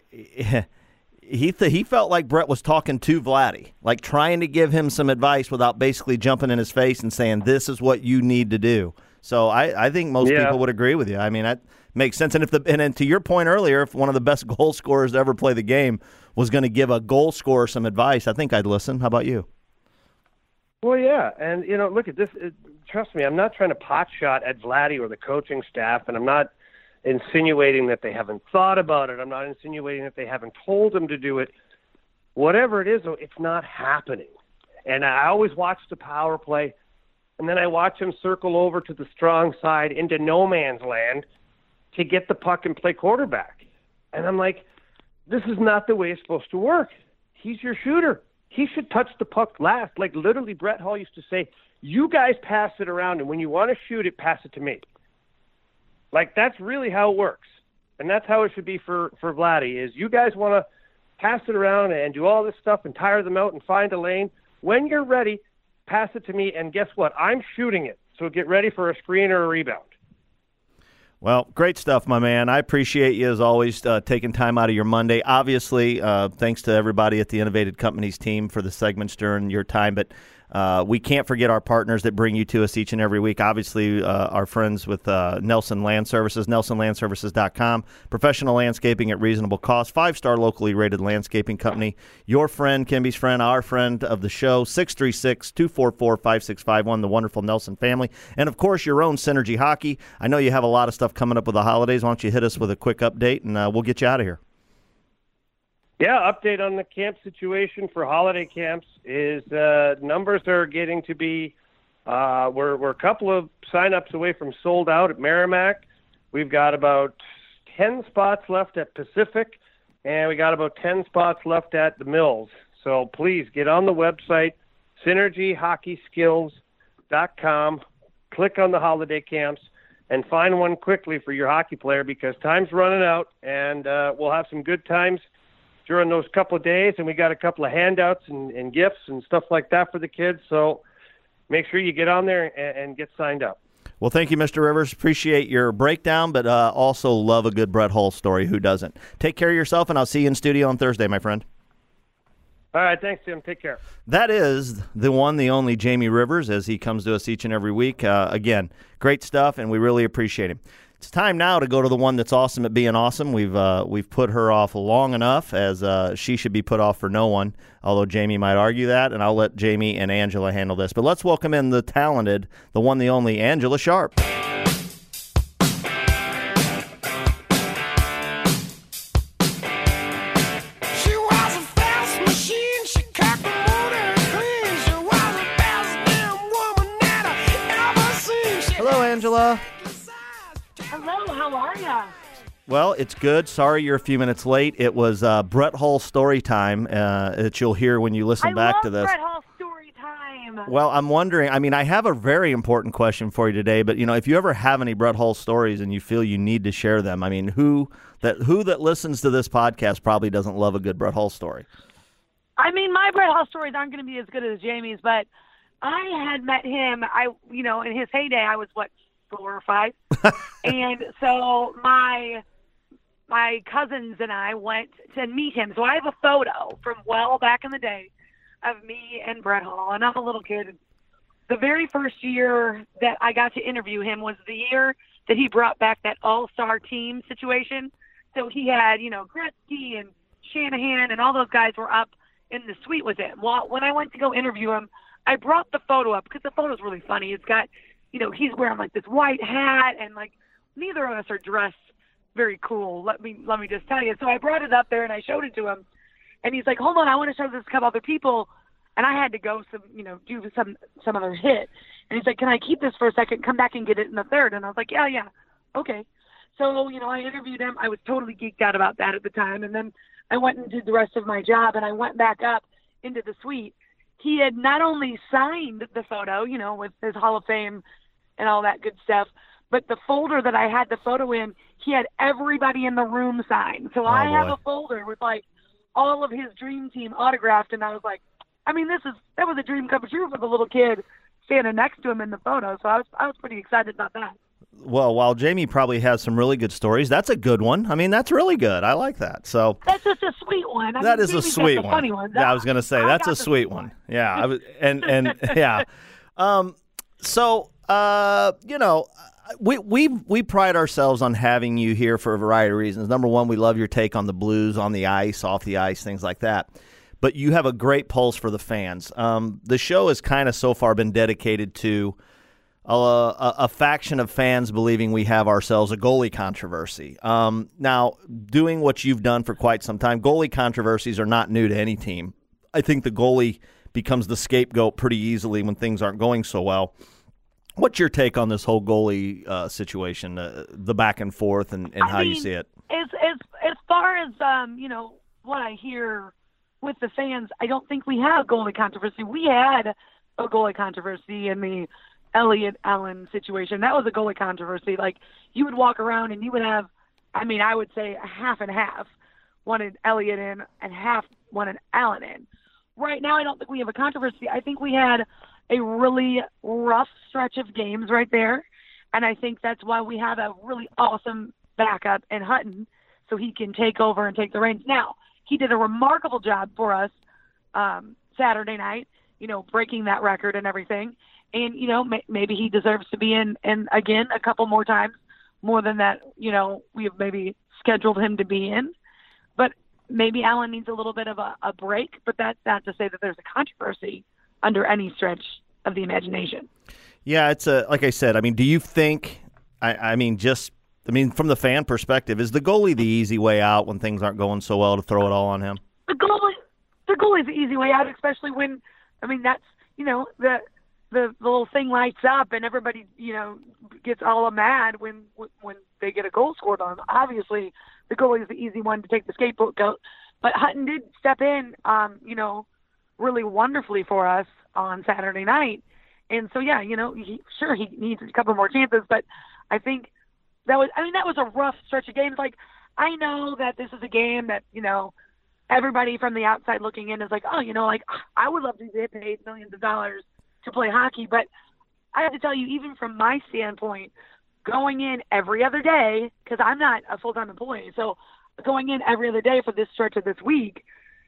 he th- he felt like Brett was talking to Vladdy, like trying to give him some advice without basically jumping in his face and saying, this is what you need to do. So I, I think most yeah. people would agree with you. I mean, that makes sense. And if the and, and to your point earlier, if one of the best goal scorers to ever play the game was going to give a goal scorer some advice, I think I'd listen. How about you? Well, yeah, and you know, look at this. It, trust me, I'm not trying to pot shot at Vladdy or the coaching staff, and I'm not insinuating that they haven't thought about it. I'm not insinuating that they haven't told him to do it. Whatever it is, though, it's not happening. And I always watch the power play. And then I watch him circle over to the strong side into no man's land to get the puck and play quarterback. And I'm like, this is not the way it's supposed to work. He's your shooter. He should touch the puck last. Like literally Brett Hull used to say, you guys pass it around, and when you want to shoot it, pass it to me. Like that's really how it works. And that's how it should be for, for Vladdy, is you guys want to pass it around and do all this stuff and tire them out and find a lane. When you're ready, pass it to me, and guess what? I'm shooting it, so get ready for a screen or a rebound. Well, great stuff, my man. I appreciate you, as always, uh, taking time out of your Monday. Obviously, uh, thanks to everybody at the Innovated Companies team for the segments during your time, but uh, we can't forget our partners that bring you to us each and every week. Obviously, uh, our friends with uh, Nelson Land Services, nelson land services dot com, professional landscaping at reasonable cost, five-star locally rated landscaping company. Your friend, Kimby's friend, our friend of the show, six three six, two four four, five six five one, the wonderful Nelson family. And, of course, your own Synergy Hockey. I know you have a lot of stuff coming up with the holidays. Why don't you hit us with a quick update, and uh, we'll get you out of here. Yeah, update on the camp situation for holiday camps is uh, numbers are getting to be, uh, we're, we're a couple of sign-ups away from sold out at Merrimack. We've got about ten spots left at Pacific, and we got about ten spots left at the Mills. So please get on the website, synergy hockey skills dot com, click on the holiday camps, and find one quickly for your hockey player because time's running out, and uh, we'll have some good times during those couple of days, and we got a couple of handouts and, and gifts and stuff like that for the kids. So make sure you get on there and, and get signed up. Well, thank you, Mister Rivers. Appreciate your breakdown, but uh, also love a good Brett Hull story. Who doesn't? Take care of yourself, and I'll see you in studio on Thursday, my friend. All right, thanks, Tim. Take care. That is the one, the only Jamie Rivers, as he comes to us each and every week. Uh, again, great stuff, and we really appreciate him. It's time now to go to the one that's awesome at being awesome. We've uh, we've put her off long enough, as uh, she should be put off for no one, although Jamie might argue that, and I'll let Jamie and Angela handle this. But let's welcome in the talented, the one, the only, Angela Sharp. Hello, Angela. Hello, how are ya? Well, it's good. Sorry you're a few minutes late. It was uh, Brett Hull story time uh, that you'll hear when you listen I back love to this. Brett Hull story time. him. Well, I'm wondering, I mean, I have a very important question for you today, but, you know, if you ever have any Brett Hull stories and you feel you need to share them, I mean, who that who that listens to this podcast probably doesn't love a good Brett Hull story? I mean, my Brett Hull stories aren't going to be as good as Jamie's, but I had met him, I, you know, in his heyday, I was, what, four or five? And so my my cousins and I went to meet him. So I have a photo from well back in the day of me and Brett Hull, and I'm a little kid. The very first year that I got to interview him was the year that he brought back that all-star team situation. So he had, you know, Gretzky and Shanahan and all those guys were up in the suite with him. Well, when I went to go interview him, I brought the photo up because the photo's really funny. It's got, you know, he's wearing like this white hat and like neither of us are dressed very cool. Let me let me just tell you. So I brought it up there and I showed it to him, and he's like, "Hold on, I want to show this to a couple other people." And I had to go some, you know, do some some other hit. And he's like, "Can I keep this for a second? Come back and get it in the third." And I was like, "Yeah, yeah, okay." So you know, I interviewed him. I was totally geeked out about that at the time, and then I went and did the rest of my job, and I went back up into the suite. He had not only signed the photo, you know, with his Hall of Fame and all that good stuff, but the folder that I had the photo in, he had everybody in the room sign. So oh, I boy. have a folder with like all of his dream team autographed, and I was like, I mean, this is that was a dream come true for the little kid standing next to him in the photo. So I was I was pretty excited about that. Well, while Jamie probably has some really good stories, that's a good one. I mean, that's really good. I like that. So that's just a sweet one. I that mean, is a Jamie's sweet got the one. Funny one. Yeah, I was going to say I that's got a the sweet one. Yeah, I was, and and yeah. Um, so uh, you know, we we we pride ourselves on having you here for a variety of reasons. Number one, we love your take on the Blues on the ice, off the ice, things like that. But you have a great pulse for the fans. Um, the show has kind of so far been dedicated to a, a, a faction of fans believing we have ourselves a goalie controversy. Um, now, doing what you've done for quite some time, goalie controversies are not new to any team. I think the goalie becomes the scapegoat pretty easily when things aren't going so well. What's your take on this whole goalie uh, situation, uh, the back and forth, and, and how I you mean, see it? As as as far as um, you know, what I hear with the fans, I don't think we have goalie controversy. We had a goalie controversy in the Elliott Allen situation. That was a goalie controversy. Like, you would walk around and you would have, I mean, I would say a half and half wanted Elliott in and half wanted Allen in. Right now, I don't think we have a controversy. I think we had a really rough stretch of games right there, and I think that's why we have a really awesome backup in Hutton, so he can take over and take the reins. Now, he did a remarkable job for us um, Saturday night, you know, breaking that record and everything. And, you know, may, maybe he deserves to be in, in again a couple more times, more than that, you know, we have maybe scheduled him to be in. But maybe Allen needs a little bit of a, a break, but that's not to say that there's a controversy under any stretch of the imagination. Yeah, it's a, like I said, I mean, do you think, I, I mean, just, I mean, from the fan perspective, is the goalie the easy way out when things aren't going so well to throw it all on him? The goalie, the goalie's the easy way out, especially when, I mean, that's, you know, the, the, the little thing lights up and everybody, you know, gets all mad when, when they get a goal scored on them. Obviously, the goalie is the easy one to take the scapegoat. But Hutton did step in, um, you know, really wonderfully for us on Saturday night. And so, yeah, you know, he, sure, he needs a couple more chances, but I think that was, I mean, that was a rough stretch of games. Like, I know that this is a game that, you know, everybody from the outside looking in is like, oh, you know, like, I would love to get paid millions of dollars to play hockey. But I have to tell you, even from my standpoint, going in every other day, because I'm not a full-time employee, so going in every other day for this stretch of this week,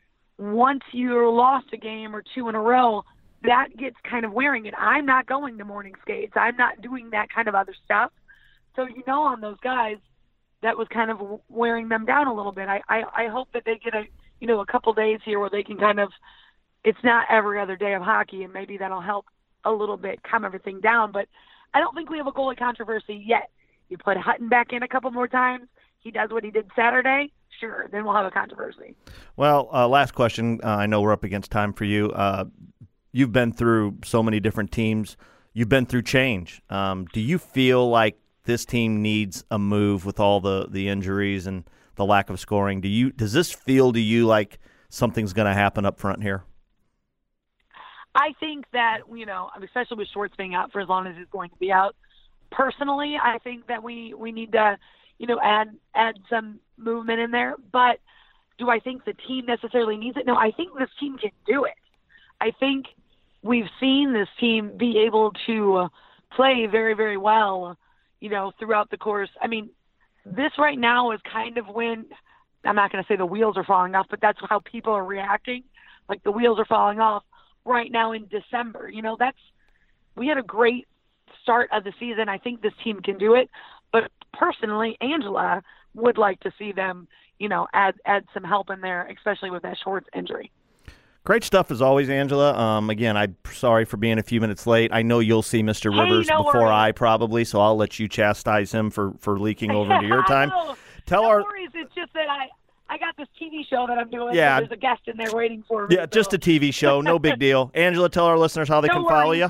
once you lost a game or two in a row, that gets kind of wearing. And I'm not going to morning skates. I'm not doing that kind of other stuff. So, you know, on those guys, that was kind of wearing them down a little bit. I, I, I hope that they get a, you know, a couple days here where they can kind of, it's not every other day of hockey, and maybe that'll help a little bit calm everything down. But I don't think we have a goalie controversy yet. You put Hutton back in a couple more times, he does what he did Saturday, sure, then we'll have a controversy. Well, uh, last question. Uh, I know we're up against time for you. Uh, you've been through so many different teams. You've been through change. Um, do you feel like this team needs a move with all the, the injuries and the lack of scoring? Do you does this feel to you like something's going to happen up front here? I think that, you know, especially with Schwartz being out for as long as he's going to be out, personally, I think that we, we need to, you know, add add some movement in there. But do I think the team necessarily needs it? No, I think this team can do it. I think we've seen this team be able to play very, very well, you know, throughout the course. I mean, this right now is kind of when, I'm not going to say the wheels are falling off, but that's how people are reacting. Like the wheels are falling off right now in December. You know, that's, we had a great start of the season. I think this team can do it. But personally, Angela would like to see them, you know, add add some help in there, especially with that Schwartz injury. Great stuff as always, Angela. Um, again, I'm sorry for being a few minutes late. I know you'll see Mister Hey, Rivers no before worries. I probably, so I'll let you chastise him for, for leaking over into your time. no, Tell no our worries. It's just that I, I got this T V show that I'm doing. Yeah. So there's a guest in there waiting for me. yeah, just a T V show, no big deal. Angela, tell our listeners how they No can follow worries. you.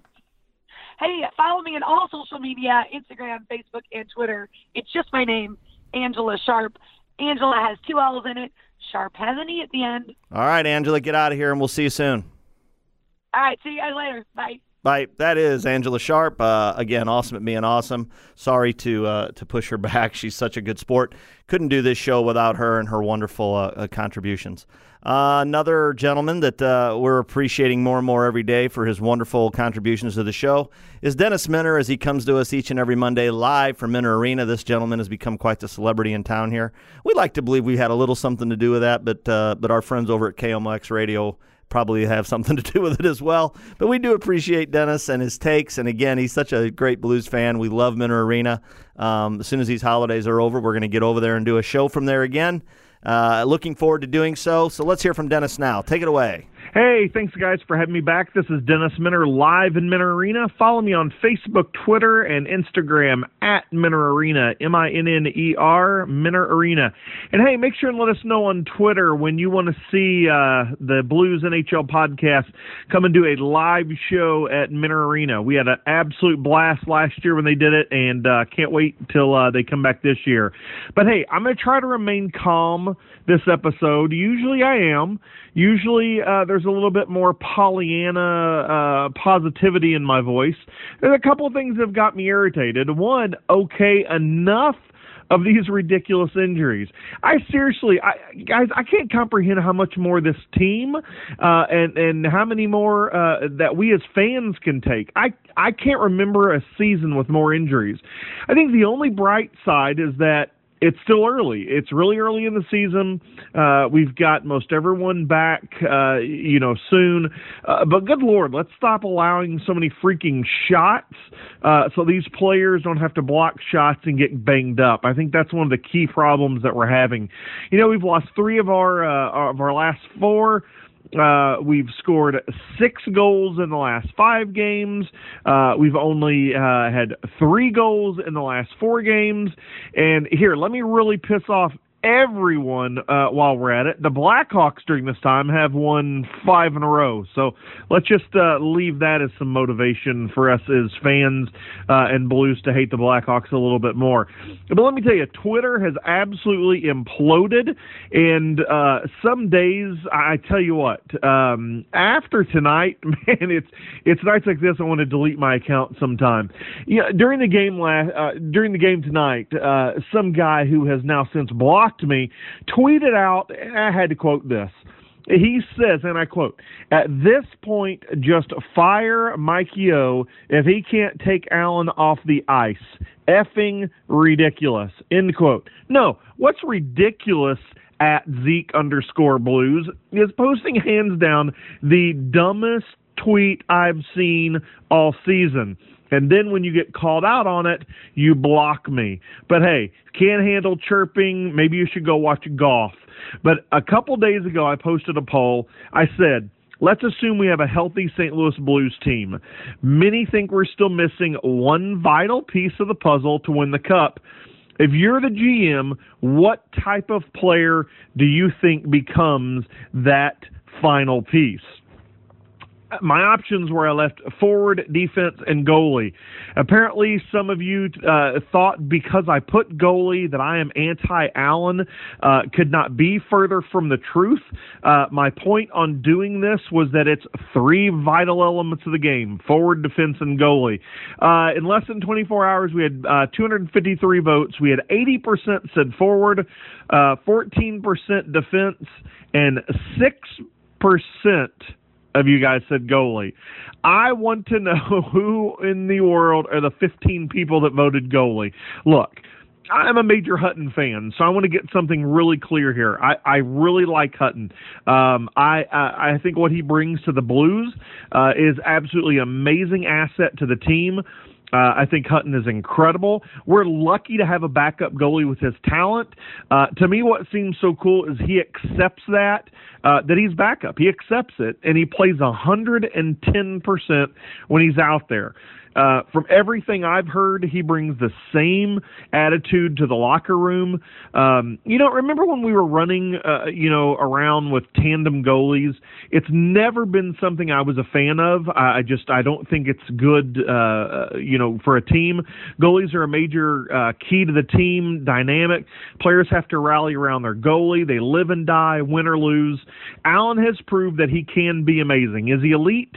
Hey, follow me on all social media, Instagram, Facebook, and Twitter. It's just my name, Angela Sharp. Angela has two L's in it. Sharp has an E at the end. All right, Angela, get out of here, and we'll see you soon. All right, see you guys later. Bye. Bye. That is Angela Sharp. Uh, again, awesome at being awesome. Sorry to uh, to push her back. She's such a good sport. Couldn't do this show without her and her wonderful uh, uh, contributions. Uh, another gentleman that uh, we're appreciating more and more every day for his wonderful contributions to the show is Dennis Minner, as he comes to us each and every Monday live from Minner Arena. This gentleman has become quite the celebrity in town here. We'd like to believe we had a little something to do with that, but uh, but our friends over at K M O X Radio probably have something to do with it as well. But we do appreciate Dennis and his takes. And again, he's such a great blues fan. We love Minner Arena. Um, as soon as these holidays are over, we're going to get over there and do a show from there again. Uh, looking forward to doing so. So let's hear from Dennis now. Take it away. Hey, thanks, guys, for having me back. This is Dennis Minner live in Minner Arena. Follow me on Facebook, Twitter, and Instagram at Minner Arena, M I N N E R, Minner Arena. And, hey, make sure and let us know on Twitter when you want to see uh, the Blues N H L podcast come and do a live show at Minner Arena. We had an absolute blast last year when they did it, and uh, can't wait until uh, they come back this year. But, hey, I'm going to try to remain calm this episode. Usually I am. Usually uh, there's a little bit more Pollyanna uh, positivity in my voice. There's a couple of things that have got me irritated. One, okay, enough of these ridiculous injuries. I seriously, I, guys, I can't comprehend how much more this team uh, and and how many more uh, that we as fans can take. I I can't remember a season with more injuries. I think the only bright side is that it's still early. It's really early in the season. Uh, we've got most everyone back, uh, you know, soon. Uh, but good Lord, let's stop allowing so many freaking shots uh, so these players don't have to block shots and get banged up. I think that's one of the key problems that we're having. You know, we've lost three of our uh, of our last four. Uh, we've scored six goals in the last five games. Uh, we've only uh, had three goals in the last four games. And here, let me really piss off everyone uh, while we're at it. The Blackhawks during this time have won five in a row. So let's just uh, leave that as some motivation for us as fans uh, and Blues to hate the Blackhawks a little bit more. But let me tell you, Twitter has absolutely imploded. And uh, some days, I tell you what, um, after tonight, man, it's it's nights like this I want to delete my account sometime. You know, during the game last, uh, during the game tonight, uh, some guy who has now since blocked me tweeted out, and I had to quote this. He says, and I quote, "At this point, just fire Mikey O if he can't take Allen off the ice. Effing ridiculous." End quote. No, what's ridiculous at Zeke underscore Blues is posting hands down the dumbest tweet I've seen all season. And then when you get called out on it, you block me. But hey, can't handle chirping, maybe you should go watch golf. But a couple days ago, I posted a poll. I said, let's assume we have a healthy Saint Louis Blues team. Many think we're still missing one vital piece of the puzzle to win the Cup. If you're the G M, what type of player do you think becomes that final piece? my options were I left forward, defense, and goalie. Apparently, some of you uh, thought because I put goalie that I am anti-Allen. Uh, could not be further from the truth. Uh, my point on doing this was that it's three vital elements of the game: forward, defense, and goalie. Uh, in less than twenty-four hours, we had uh, two hundred fifty-three votes. We had eighty percent said forward, uh, fourteen percent defense, and six percent of you guys said goalie. I want to know who in the world are the fifteen people that voted goalie. Look, I'm a major Hutton fan, so I want to get something really clear here. I, I really like Hutton. Um, I, I I think what he brings to the Blues uh, is absolutely amazing asset to the team. Uh, I think Hutton is incredible. We're lucky to have a backup goalie with his talent. Uh, to me, what seems so cool is he accepts that, uh, that he's backup. He accepts it, and he plays one hundred ten percent when he's out there. Uh, from everything I've heard, he brings the same attitude to the locker room. Um, you know, remember when we were running, uh, you know, around with tandem goalies? It's never been something I was a fan of. I, I just, I don't think it's good, uh, you know, for a team. Goalies are a major uh, key to the team dynamic. Players have to rally around their goalie. They live and die, win or lose. Allen has proved that he can be amazing. Is he elite?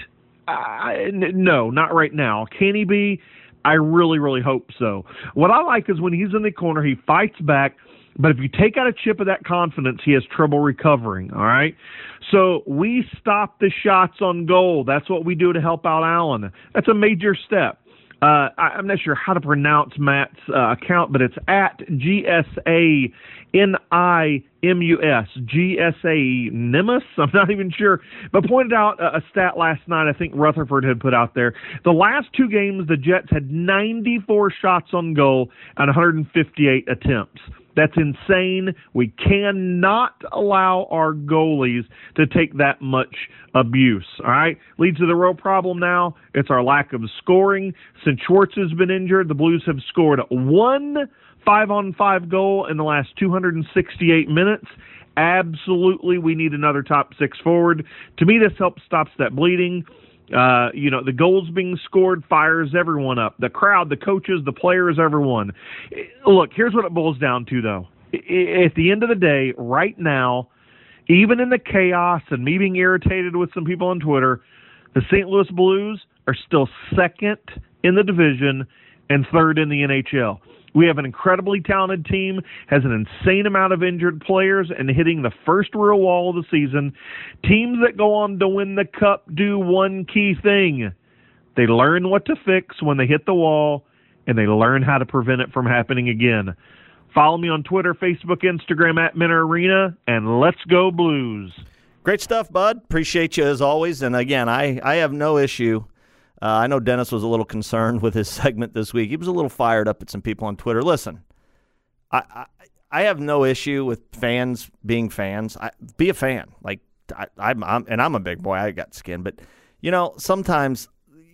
Uh, no, not right now. Can he be? I really, really hope so. What I like is when he's in the corner, he fights back, but if you take out a chip of that confidence, he has trouble recovering, all right? So we stop the shots on goal. That's what we do to help out Allen. That's a major step. Uh, I, I'm not sure how to pronounce Matt's uh, account, but it's at G S A N I M U S, G S A Nimus. I'm not even sure, but pointed out a, a stat last night I think Rutherford had put out there. The last two games, the Jets had ninety-four shots on goal and one hundred fifty-eight attempts. That's insane. We cannot allow our goalies to take that much abuse, all right? Leads to the real problem now. It's our lack of scoring. Since Schwartz has been injured, the Blues have scored one five-on-five goal in the last two hundred sixty-eight minutes. Absolutely, we need another top six forward. To me, this helps stops that bleeding. Uh, you know, the goals being scored fires everyone up. The crowd, the coaches, the players, everyone. Look, here's what it boils down to, though. At the end of the day, right now, even in the chaos and me being irritated with some people on Twitter, the Saint Louis Blues are still second in the division and third in the N H L. We have an incredibly talented team, has an insane amount of injured players, and hitting the first real wall of the season. Teams that go on to win the Cup do one key thing. They learn what to fix when they hit the wall, and they learn how to prevent it from happening again. Follow me on Twitter, Facebook, Instagram, at Minter Arena, and let's go Blues. Great stuff, bud. Appreciate you as always. And again, I, I have no issue. Uh, I know Dennis was a little concerned with his segment this week. He was a little fired up at some people on Twitter. Listen, I I, I have no issue with fans being fans. I, be a fan. Like I, I'm, I'm, and I'm a big boy. I got skin. But, you know, sometimes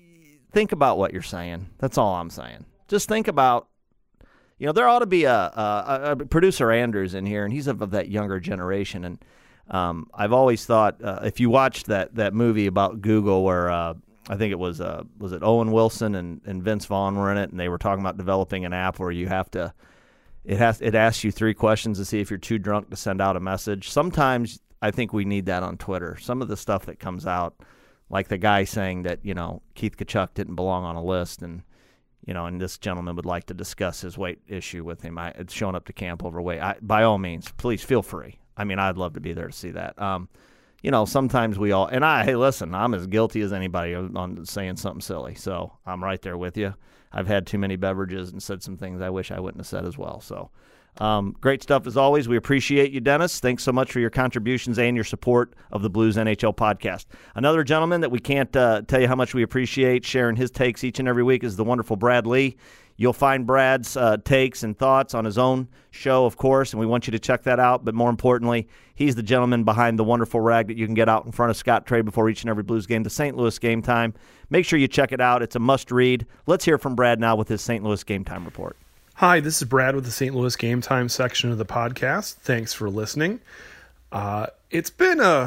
think about what you're saying. That's all I'm saying. Just think about, you know, there ought to be a, a, a producer Anders in here, and he's of, of that younger generation. And um, I've always thought uh, if you watched that, that movie about Google where uh, – I think it was uh, was it Owen Wilson and, and Vince Vaughn were in it, and they were talking about developing an app where you have to it has it asks you three questions to see if you're too drunk to send out a message. Sometimes I think we need that on Twitter. Some of the stuff that comes out, like the guy saying that, you know, Keith Tkachuk didn't belong on a list, and you know, and this gentleman would like to discuss his weight issue with him. I, it's showing up to camp overweight. I, by all means, please feel free. I mean, I'd love to be there to see that. Um, You know, sometimes we all, and I, hey, listen, I'm as guilty as anybody on saying something silly, so I'm right there with you. I've had too many beverages and said some things I wish I wouldn't have said as well. So um, great stuff as always. We appreciate you, Dennis. Thanks so much for your contributions and your support of the Blues N H L podcast. Another gentleman that we can't uh, tell you how much we appreciate sharing his takes each and every week is the wonderful Brad Lee. You'll find Brad's uh, takes and thoughts on his own show, of course, and we want you to check that out. But more importantly, he's the gentleman behind the wonderful rag that you can get out in front of Scott Trey before each and every Blues game, the Saint Louis Game Time. Make sure you check it out. It's a must-read. Let's hear from Brad now with his Saint Louis Game Time report. Hi, this is Brad with the Saint Louis Game Time section of the podcast. Thanks for listening. Uh, it's been a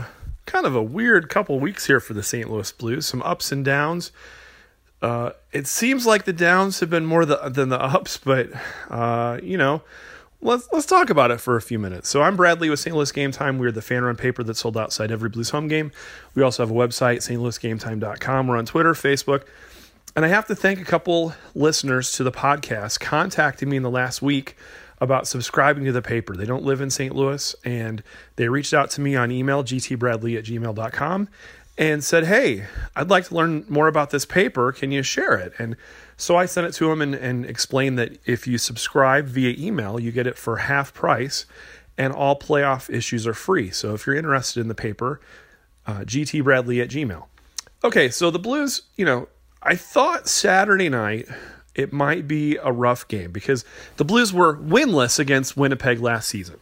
kind of a weird couple weeks here for the Saint Louis Blues. Some ups and downs. Uh, it seems like the downs have been more the, than the ups, but uh, you know, let's let's talk about it for a few minutes. So I'm Bradley with Saint Louis Game Time. We're the fan-run paper that's sold outside every Blues home game. We also have a website, St Louis Game Time dot com. We're on Twitter, Facebook, and I have to thank a couple listeners to the podcast contacting me in the last week about subscribing to the paper. They don't live in Saint Louis, and they reached out to me on email, g t bradley at gmail dot com, and said, hey, I'd like to learn more about this paper. Can you share it? And so I sent it to them and, and explained that if you subscribe via email, you get it for half price, and all playoff issues are free. So if you're interested in the paper, uh, g t bradley at gmail. Okay, so the Blues, you know, I thought Saturday night it might be a rough game because the Blues were winless against Winnipeg last season.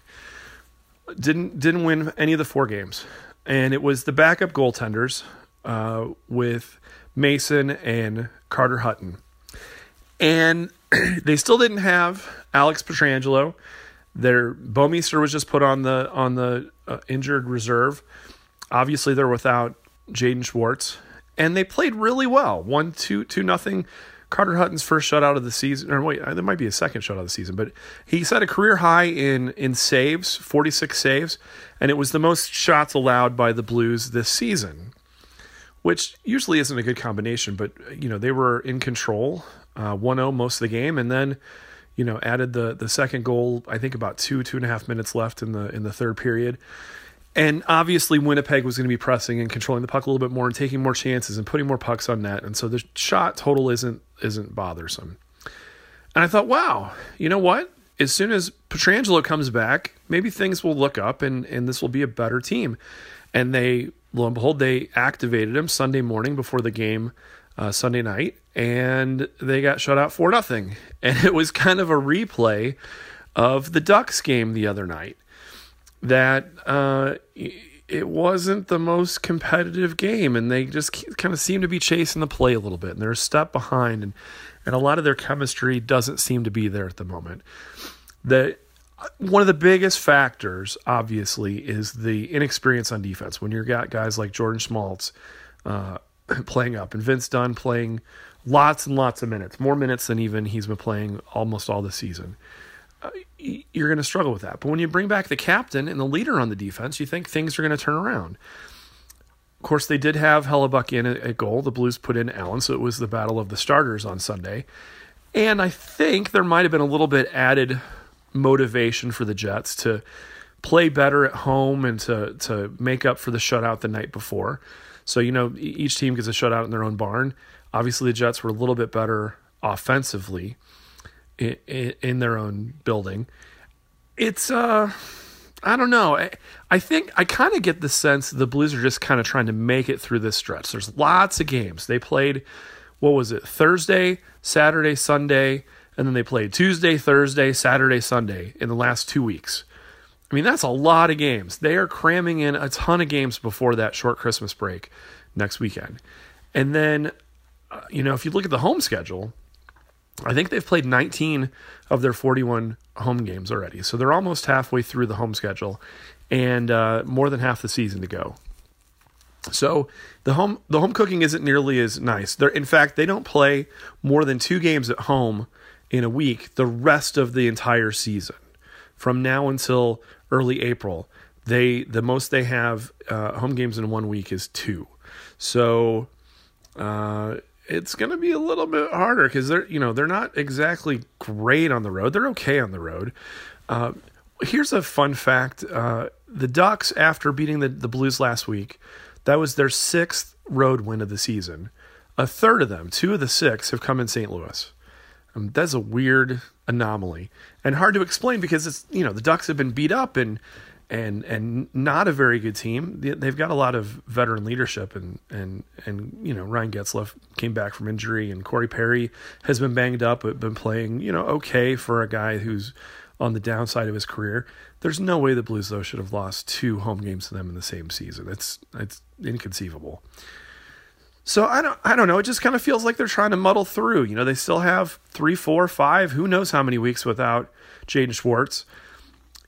Didn't didn't win any of the four games. And it was the backup goaltenders uh, with Mason and Carter Hutton. And they still didn't have Alex Pietrangelo. Their Bouwmeester was just put on the on the uh, injured reserve. Obviously, they're without Jaden Schwartz. And they played really well. One, two, two, nothing. Carter Hutton's first shutout of the season, or wait, there might be a second shutout of the season, but he set a career high in in saves, forty-six saves, and it was the most shots allowed by the Blues this season, which usually isn't a good combination, but you know they were in control, uh, one oh most of the game, and then you know added the the second goal, I think about two two and a half minutes left in the in the third period. And obviously Winnipeg was going to be pressing and controlling the puck a little bit more and taking more chances and putting more pucks on net. And so the shot total isn't isn't bothersome. And I thought, wow, you know what? As soon as Pietrangelo comes back, maybe things will look up and, and this will be a better team. And they, lo and behold, they activated him Sunday morning before the game uh, Sunday night, and they got shut out four nothing. And it was kind of a replay of the Ducks game the other night. That uh, it wasn't the most competitive game, and they just kind of seem to be chasing the play a little bit, and they're a step behind, and, and a lot of their chemistry doesn't seem to be there at the moment. The one of the biggest factors, obviously, is the inexperience on defense. When you've got guys like Jordan Schmaltz uh, playing up, and Vince Dunn playing lots and lots of minutes, more minutes than even he's been playing almost all the season. Uh, you're going to struggle with that. But when you bring back the captain and the leader on the defense, you think things are going to turn around. Of course, they did have Hellebuck in at goal. The Blues put in Allen, so it was the battle of the starters on Sunday. And I think there might have been a little bit added motivation for the Jets to play better at home and to, to make up for the shutout the night before. So, you know, each team gets a shutout in their own barn. Obviously, the Jets were a little bit better offensively In, in their own building. It's, uh, I don't know. I, I think I kind of get the sense the Blues are just kind of trying to make it through this stretch. There's lots of games. They played, what was it, Thursday, Saturday, Sunday, and then they played Tuesday, Thursday, Saturday, Sunday in the last two weeks. I mean, that's a lot of games. They are cramming in a ton of games before that short Christmas break next weekend. And then, uh, you know, if you look at the home schedule, I think they've played nineteen of their forty-one home games already. So they're almost halfway through the home schedule and uh, more than half the season to go. So the home the home cooking isn't nearly as nice. They're, in fact, they don't play more than two games at home in a week the rest of the entire season. From now until early April, they the most they have uh, home games in one week is two. So uh it's going to be a little bit harder because they're, you know, they're not exactly great on the road. They're okay on the road. Uh, here's a fun fact. Uh, the Ducks, after beating the, the Blues last week, that was their sixth road win of the season. A third of them, two of the six, have come in Saint Louis. Um, that's a weird anomaly and hard to explain because it's, you know, the Ducks have been beat up and and and not a very good team. They've got a lot of veteran leadership, and and and you know Ryan Getzlaf came back from injury, and Corey Perry has been banged up, but been playing you know okay for a guy who's on the downside of his career. There's no way the Blues though should have lost two home games to them in the same season. It's it's inconceivable. So I don't I don't know. It just kind of feels like they're trying to muddle through. You know, they still have three, four, five, who knows how many weeks without Jaden Schwartz.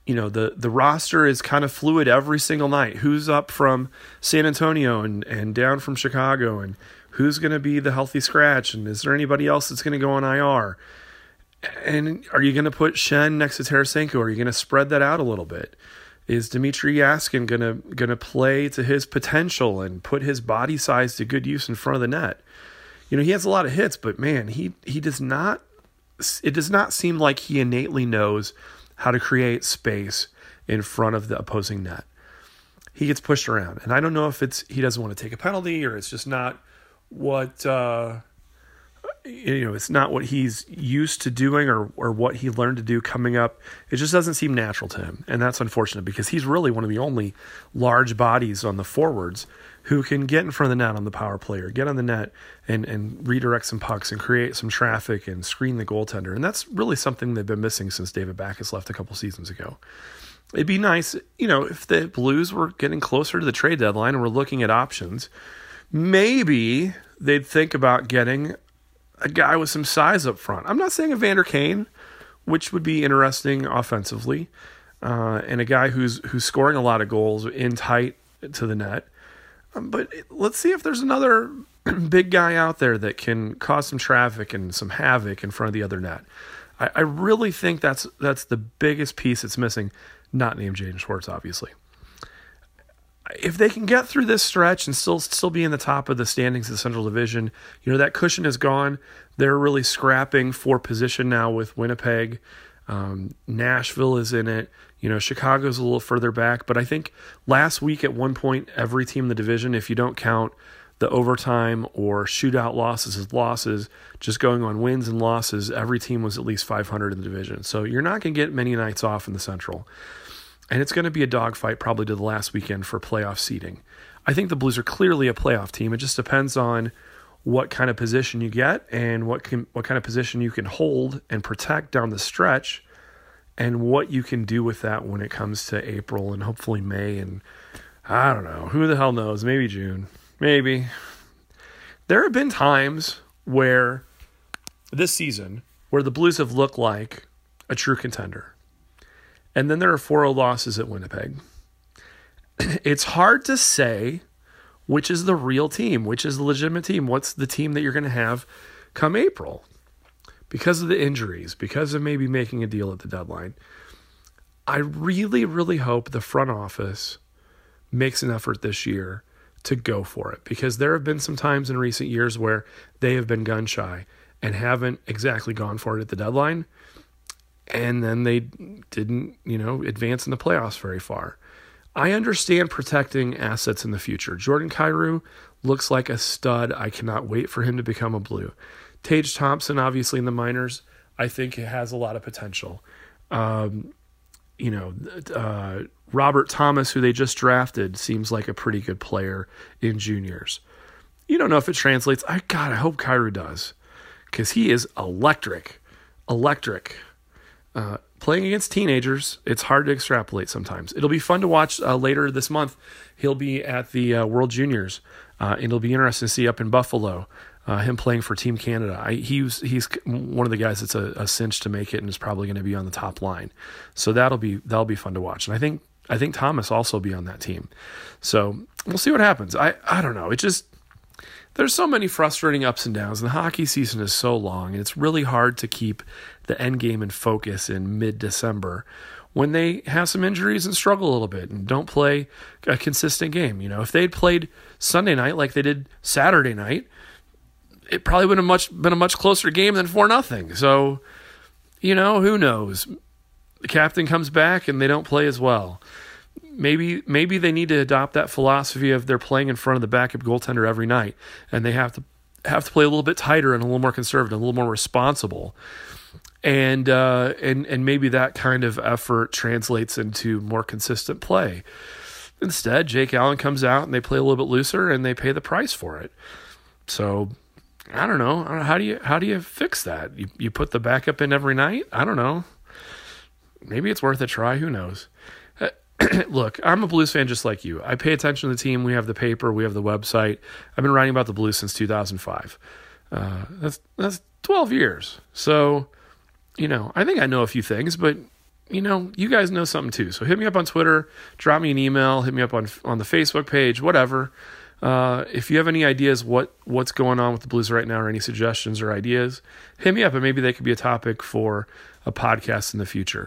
you know, the, the roster is kind of fluid every single night. Who's up from San Antonio and, and down from Chicago, and who's going to be the healthy scratch, and is there anybody else that's going to go on I R? And are you going to put Shen next to Tarasenko? Are you going to spread that out a little bit? Is Dmitry Yaskin going to going to play to his potential and put his body size to good use in front of the net? You know, he has a lot of hits, but man, he he does not. It does not seem like he innately knows how to create space in front of the opposing net. He gets pushed around, and I don't know if it's he doesn't want to take a penalty or it's just not what. Uh, You know, it's not what he's used to doing or, or what he learned to do coming up. It just doesn't seem natural to him. And that's unfortunate because he's really one of the only large bodies on the forwards who can get in front of the net on the power play or get on the net and, and redirect some pucks and create some traffic and screen the goaltender. And that's really something they've been missing since David Backes left a couple seasons ago. It'd be nice, you know, if the Blues were getting closer to the trade deadline and we're looking at options, maybe they'd think about getting a guy with some size up front. I'm not saying Evander Kane, which would be interesting offensively, uh, and a guy who's who's scoring a lot of goals in tight to the net. Um, but let's see if there's another big guy out there that can cause some traffic and some havoc in front of the other net. I, I really think that's that's the biggest piece that's missing, not named Jaden Schwartz, obviously. If they can get through this stretch and still still be in the top of the standings of the Central Division, you know, that cushion is gone. They're really scrapping for position now with Winnipeg. Um, Nashville is in it. You know, Chicago's a little further back. But I think last week at one point, every team in the division, if you don't count the overtime or shootout losses as losses, just going on wins and losses, every team was at least five hundred in the division. So you're not going to get many nights off in the Central. And it's going to be a dogfight probably to the last weekend for playoff seeding. I think the Blues are clearly a playoff team. It just depends on what kind of position you get and what can what kind of position you can hold and protect down the stretch, and what you can do with that when it comes to April and hopefully May and I don't know, who the hell knows, maybe June, maybe. There have been times where this season where the Blues have looked like a true contender. And then there are four oh losses at Winnipeg. It's hard to say which is the real team, which is the legitimate team. What's the team that you're going to have come April? Because of the injuries, because of maybe making a deal at the deadline. I really, really hope the front office makes an effort this year to go for it. Because there have been some times in recent years where they have been gun shy and haven't exactly gone for it at the deadline. And then they didn't, you know, advance in the playoffs very far. I understand protecting assets in the future. Jordan Kyrou looks like a stud. I cannot wait for him to become a Blue. Tage Thompson, obviously in the minors, I think it has a lot of potential. Um, you know, uh, Robert Thomas, who they just drafted, seems like a pretty good player in juniors. You don't know if it translates. I God, I hope Kyrou does, because he is electric, electric. Uh, playing against teenagers, it's hard to extrapolate sometimes. It'll be fun to watch uh, later this month. He'll be at the uh, World Juniors, uh, and it'll be interesting to see up in Buffalo uh, him playing for Team Canada. I, he's he's one of the guys that's a, a cinch to make it, and is probably going to be on the top line. So that'll be that'll be fun to watch. And I think I think Thomas also be on that team. So we'll see what happens. I I don't know. It just there's so many frustrating ups and downs, and the hockey season is so long, and it's really hard to keep the end game in focus in mid-December when they have some injuries and struggle a little bit and don't play a consistent game. You know, if they'd played Sunday night like they did Saturday night, it probably would have much been a much closer game than four nothing. So, you know, who knows? The captain comes back and they don't play as well. Maybe maybe they need to adopt that philosophy of they're playing in front of the backup goaltender every night, and they have to have to play a little bit tighter and a little more conservative, a little more responsible, and uh, and and maybe that kind of effort translates into more consistent play. Instead, Jake Allen comes out and they play a little bit looser, and they pay the price for it. So I don't know. I don't know. How do you how do you fix that? You you put the backup in every night? I don't know. Maybe it's worth a try. Who knows? Look, I'm a Blues fan just like you. I pay attention to the team. We have the paper. We have the website. I've been writing about the Blues since two thousand five. Uh, that's that's twelve years. So, you know, I think I know a few things, but you know, you guys know something too. So hit me up on Twitter, drop me an email, hit me up on on the Facebook page, whatever. Uh, if you have any ideas what what's going on with the Blues right now, or any suggestions or ideas, hit me up, and maybe they could be a topic for a podcast in the future.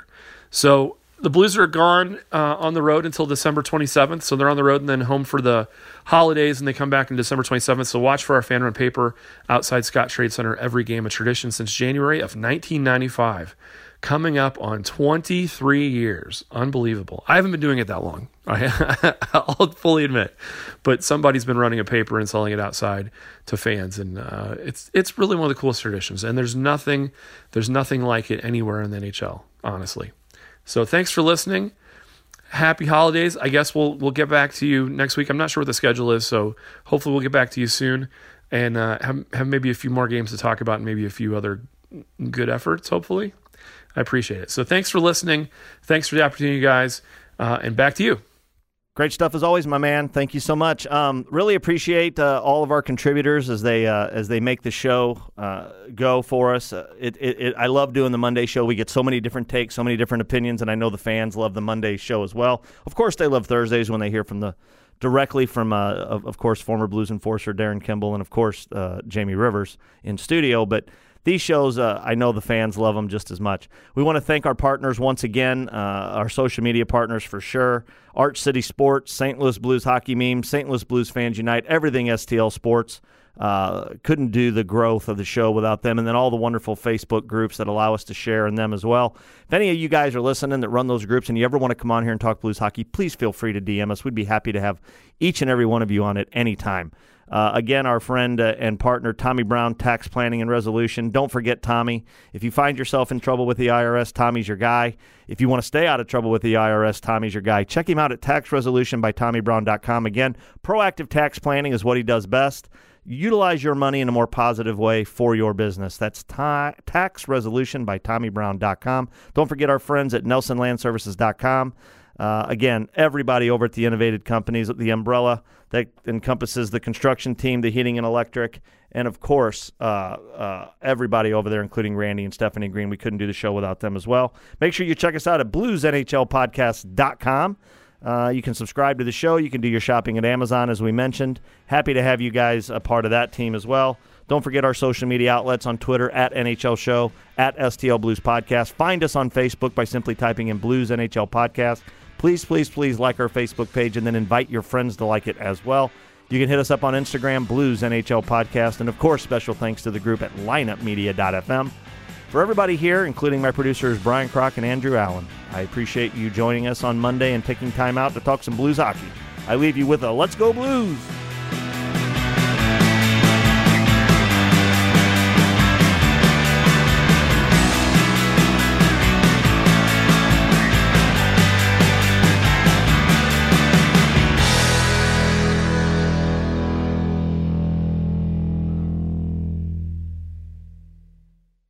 So the Blues are gone uh, on the road until December twenty-seventh. So they're on the road and then home for the holidays, and they come back on December twenty-seventh. So watch for our fan run paper outside Scott Trade Center every game, a tradition since January of nineteen ninety-five. Coming up on twenty-three years. Unbelievable. I haven't been doing it that long. I, I'll fully admit. But somebody's been running a paper and selling it outside to fans. And uh, it's it's really one of the coolest traditions. And there's nothing there's nothing like it anywhere in the N H L, honestly. So thanks for listening. Happy holidays. I guess we'll we'll get back to you next week. I'm not sure what the schedule is, so hopefully we'll get back to you soon. And uh, have, have maybe a few more games to talk about, and maybe a few other good efforts, hopefully. I appreciate it. So thanks for listening. Thanks for the opportunity, guys. Uh, and back to you. Great stuff as always, my man. Thank you so much. Um, really appreciate uh, all of our contributors as they uh, as they make the show uh, go for us. Uh, it, it, it, I love doing the Monday show. We get so many different takes, so many different opinions, and I know the fans love the Monday show as well. Of course, they love Thursdays when they hear from the directly from, uh, of, of course, former Blues enforcer Darren Kimball and, of course, uh, Jamie Rivers in studio. But these shows, uh, I know the fans love them just as much. We want to thank our partners once again, uh, our social media partners for sure, Arch City Sports, Saint Louis Blues Hockey Memes, Saint Louis Blues Fans Unite, everything S T L Sports. Uh, couldn't do the growth of the show without them, and then all the wonderful Facebook groups that allow us to share in them as well. If any of you guys are listening that run those groups and you ever want to come on here and talk Blues hockey, please feel free to D M us. We'd be happy to have each and every one of you on it anytime. Uh, again, our friend uh, and partner, Tommy Brown, Tax Planning and Resolution. Don't forget Tommy. If you find yourself in trouble with the I R S, Tommy's your guy. If you want to stay out of trouble with the I R S, Tommy's your guy. Check him out at tax resolution by tommy brown dot com. Again, proactive tax planning is what he does best. Utilize your money in a more positive way for your business. That's ta- tax resolution by tommy brown dot com. Don't forget our friends at nelson land services dot com. Uh, again, everybody over at the Innovated Companies, the umbrella that encompasses the construction team, the heating and electric, and, of course, uh, uh, everybody over there, including Randy and Stephanie Green. We couldn't do the show without them as well. Make sure you check us out at blues n h l podcast dot com. Uh, you can subscribe to the show. You can do your shopping at Amazon, as we mentioned. Happy to have you guys a part of that team as well. Don't forget our social media outlets on Twitter, at N H L Show, at S T L Blues Podcast. Find us on Facebook by simply typing in Blues N H L Podcast. Please, please, please like our Facebook page and then invite your friends to like it as well. You can hit us up on Instagram, Blues N H L Podcast. And, of course, special thanks to the group at lineup media dot f m. For everybody here, including my producers Brian Kroc and Andrew Allen, I appreciate you joining us on Monday and taking time out to talk some Blues hockey. I leave you with a Let's Go Blues!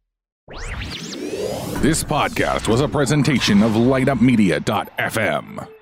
This podcast was a presentation of light up media dot f m.